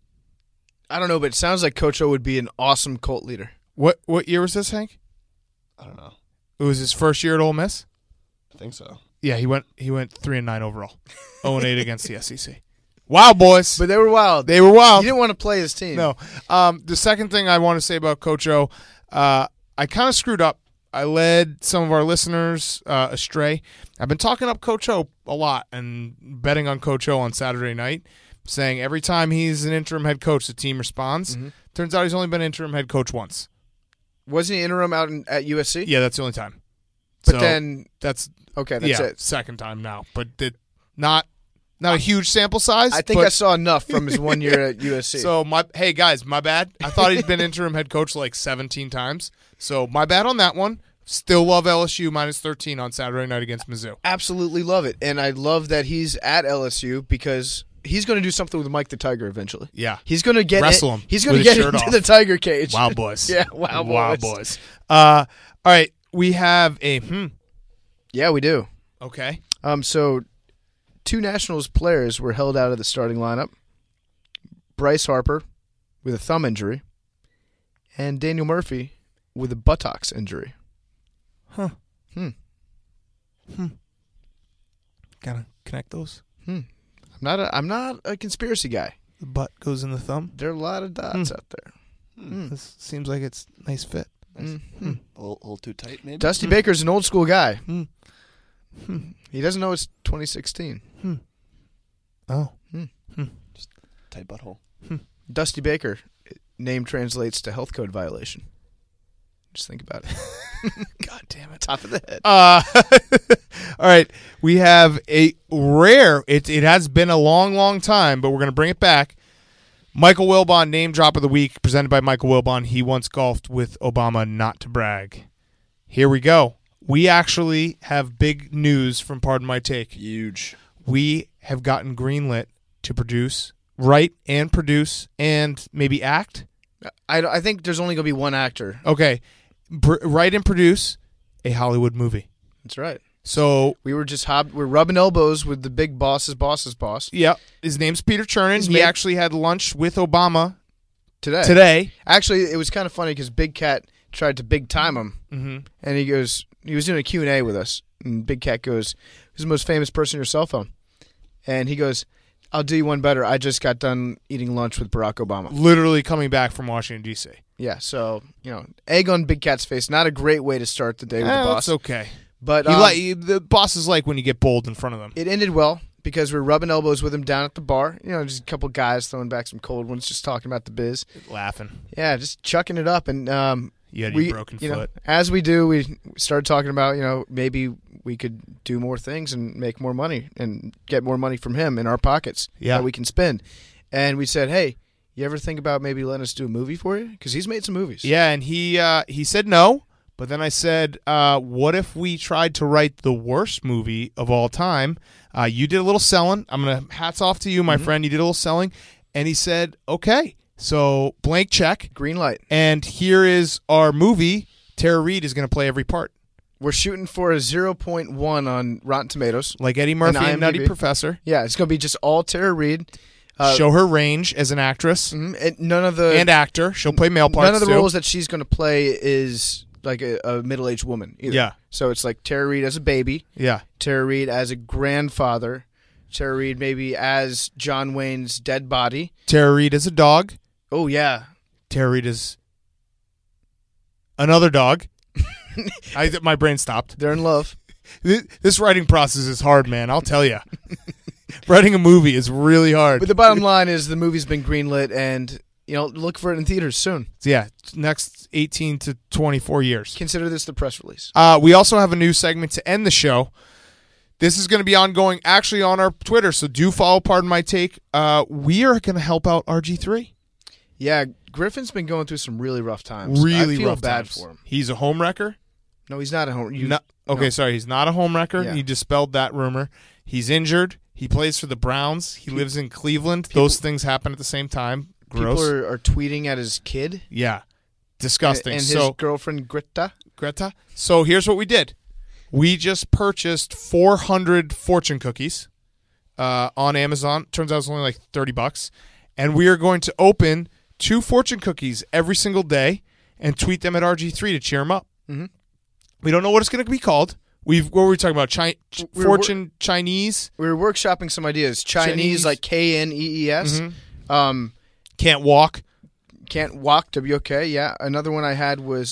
I don't know, but it sounds like Coach O would be an awesome cult leader. What year was this, Hank? I don't know. It was his first year at Ole Miss? I think so. Yeah, he went 3-9 overall. 0-8 against the SEC. Wild Boys. But they were wild. They were wild. You didn't want to play his team. No. The second thing I want to say about Coach O, I kind of screwed up. I led some of our listeners astray. I've been talking up Coach O a lot and betting on Coach O on Saturday night, saying every time he's an interim head coach, the team responds. Mm-hmm. Turns out he's only been interim head coach once. Wasn't he interim out at USC? Yeah, that's the only time. But So then, that's okay, that's it. second time now, but not a huge sample size. I think but, I saw enough from his 1 year at USC. So hey guys, my bad. I thought he'd been interim head coach like 17 times. So my bad on that one. Still love LSU minus 13 on Saturday night against Mizzou. Absolutely love it. And I love that he's at LSU because he's going to do something with Mike the Tiger eventually. Yeah. He's going to get Wrestle him He's going to with his get shirt into off. the Tiger cage. Wild Boys. Yeah, Wild Boys. Wild Boys. All right, we have a Yeah, we do. Okay. So 2 Nationals players were held out of the starting lineup. Bryce Harper with a thumb injury and Daniel Murphy with a buttocks injury. Gotta connect those. I'm not a conspiracy guy. The butt goes in the thumb. There are a lot of dots out there. This seems like it's a nice fit. A little too tight, maybe? Dusty Baker's an old school guy. He doesn't know it's 2016. Oh. Tight butthole. Dusty Baker, name translates to health code violation. Just think about it. God damn it. Top of the head. All right. We have a rare, it has been a long time, but we're going to bring it back. Michael Wilbon, name drop of the week, presented by Michael Wilbon. He once golfed with Obama, not to brag. Here we go. We actually have big news from Pardon My Take. Huge. We have gotten greenlit to write and maybe act. I think there's only going to be one actor. Okay. Write and produce a Hollywood movie. That's right. So We were just we're rubbing elbows with the big boss's boss yeah, his name's Peter Chernin. He made- actually had lunch with Obama today. today. Actually, it was kind of funny because Big Cat tried to big time him, and he was doing a Q&A with us, and Big Cat goes, "Who's the most famous person on your cell phone?" And he goes, "I'll do you one better. I just got done eating lunch with Barack Obama." Literally coming back from Washington, D.C. Yeah, so egg on Big Cat's face. Not a great way to start the day with the boss. That's okay. But The bosses like when you get bold in front of them. it ended well because we're rubbing elbows with him down at the bar. Just a couple guys throwing back some cold ones, just talking about the biz. Laughing. Yeah, just chucking it up. And You had your broken foot. as we do, we started talking about maybe we could do more things and make more money and get more money from him in our pockets that we can spend. And we said, hey, you ever think about maybe letting us do a movie for you? Because he's made some movies. Yeah, and he said no. But then I said, what if we tried to write the worst movie of all time? You did a little selling. I'm going to hats off to you, my friend. You did a little selling. And he said, okay. So blank check. Green light. And here is our movie. Tara Reid is going to play every part. We're shooting for a 0.1 on Rotten Tomatoes. Like Eddie Murphy and IMDb. Nutty Professor. Yeah, it's going to be just all Tara Reid. Show her range as an actress And none of the and actor. She'll play male parts none of the too. roles that she's going to play is like a middle-aged woman either. Yeah. So it's like Tara Reid as a baby, Yeah. Tara Reid as a grandfather, Tara Reid maybe as John Wayne's dead body. Tara Reid is a dog. Oh, yeah. Tara Reid is another dog. My brain stopped. They're in love. This writing process is hard, man. I'll tell you. Writing a movie is really hard. But the bottom line is the movie's been greenlit, and look for it in theaters soon. Yeah, next 18 to 24 years. Consider this the press release. We also have a new segment to end the show. This is going to be ongoing actually on our Twitter, so do follow Pardon My Take. We are going to help out RG3. Yeah, Griffin's been going through some really rough times. Really I feel rough bad times. for him. He's a home wrecker. No, he's not a home. Sorry, he's not a home wrecker. Yeah. He dispelled that rumor. He's injured. He plays for the Browns. He lives in Cleveland. Those things happen at the same time. Gross. People are tweeting at his kid. Yeah. Disgusting. And his girlfriend, Greta. So here's what we did. We just purchased 400 fortune cookies on Amazon. Turns out it's only like $30. And we are going to open 2 fortune cookies every single day and tweet them at RG3 to cheer him up. Mm-hmm. We don't know what it's going to be called. What were we talking about? Fortune Chinese? We were workshopping some ideas. Chinese. Like Knees. Mm-hmm. Can't walk. Can't walk, WK, yeah. Another one I had was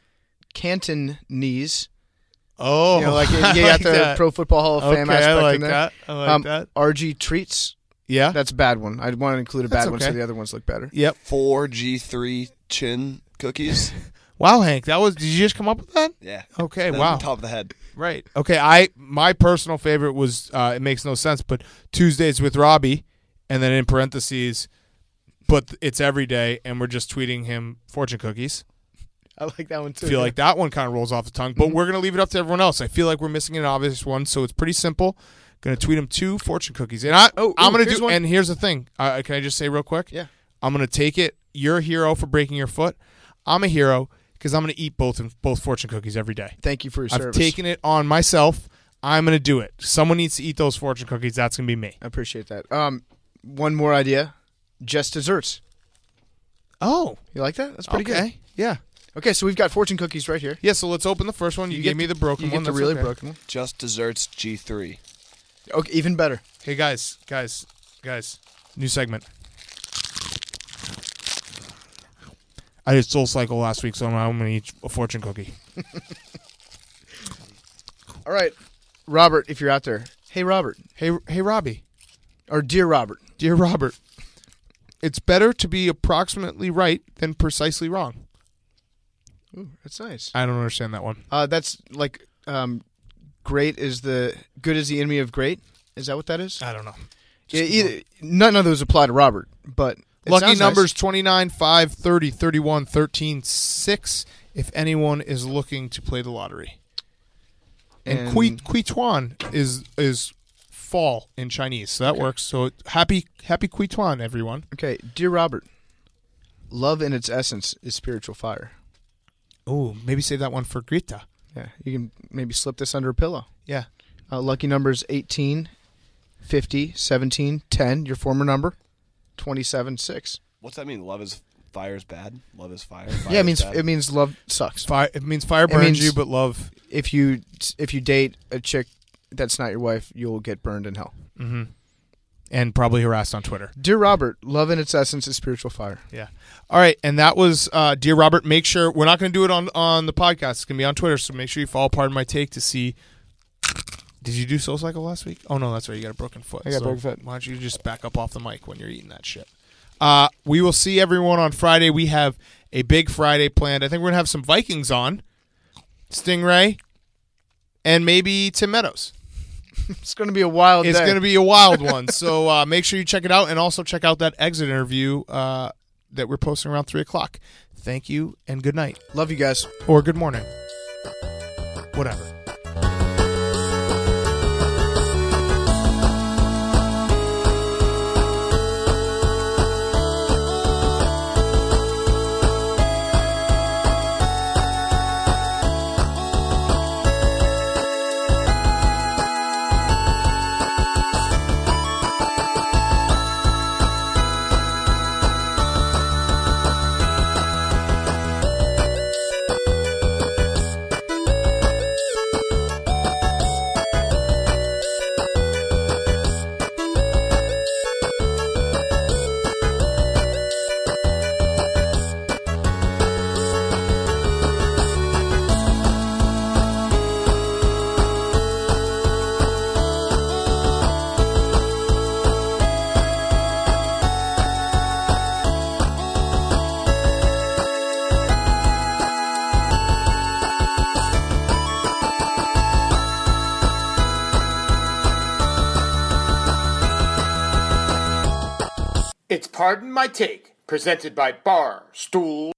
Cantonese. Oh, like you got the that. Pro Football Hall of Fame Okay, aspect I like in there. that. I like that. RG Treats. Yeah. That's a bad one. I want to include a bad That's one okay. so the other ones look better. Yep. 4G3 chin cookies. Wow, Hank, did you just come up with that? Yeah. Okay, That's wow. on top of the head. Right. Okay, my personal favorite was it makes no sense, but Tuesdays with Robbie, and then in parentheses, but it's every day, and we're just tweeting him fortune cookies. I like that one too. I feel like that one kind of rolls off the tongue, but we're gonna leave it up to everyone else. I feel like we're missing an obvious one, so it's pretty simple. Gonna tweet him 2 fortune cookies, and I'm gonna here's do. one. And here's the thing. Can I just say real quick? Yeah. I'm gonna take it. You're a hero for breaking your foot. I'm a hero because I'm gonna eat both fortune cookies every day. Thank you for your I've service. taken it on myself. I'm going to do it. Someone needs to eat those fortune cookies. That's going to be me. I appreciate that. One more idea. Just desserts. Oh. You like that? That's pretty Okay. good. Yeah. Okay, so we've got fortune cookies right here. Yeah, so let's open the first one. You gave me the broken you one. get the That's really okay. broken one. Just Desserts G3. Okay, even better. Hey, guys. New segment. I did Soul Cycle last week, so I'm going to eat a fortune cookie. All right, Robert, if you're out there. Hey, Robert. Hey, Robbie. Or Dear Robert. Dear Robert. It's better to be approximately right than precisely wrong. Ooh, that's nice. I don't understand that one. That's like great is the good is the enemy of great. Is that what that is? I don't know. None of those apply to Robert, but it Lucky sounds numbers nice. 29, 5, 30, 31, 13, 6 if anyone is looking to play the lottery. And Kui Tuan is fall in Chinese, so that works. So happy Kui Tuan, everyone. Okay, Dear Robert, love in its essence is spiritual fire. Oh, maybe save that one for Grita. Yeah, you can maybe slip this under a pillow. Yeah. Lucky numbers 18, 50, 17, 10, your former number, 27, 6. What's that mean? Love is fire is bad? Love is fire? Yeah, Fire it means love sucks. Fire. It means fire burns means- you, but love. If you date a chick that's not your wife, you'll get burned in hell. Mm-hmm. And probably harassed on Twitter. Dear Robert, love in its essence is spiritual fire. Yeah. All right, and that was Dear Robert. Make sure we're not going to do it on the podcast. It's going to be on Twitter, so make sure you follow Pardon My Take to see. Did you do Soul Cycle last week? Oh no, that's right. You got a broken foot. I got a broken foot. Why don't you just back up off the mic when you're eating that shit? We will see everyone on Friday. We have a big Friday planned. I think we're gonna have some Vikings on, Stingray, and maybe Tim Meadows. It's going to be a wild It's day. going to be a wild one. So make sure you check it out, and also check out that exit interview that we're posting around 3:00. Thank you, and good night. Love you guys. Or good morning. Whatever. It's Pardon My Take, presented by Barstool.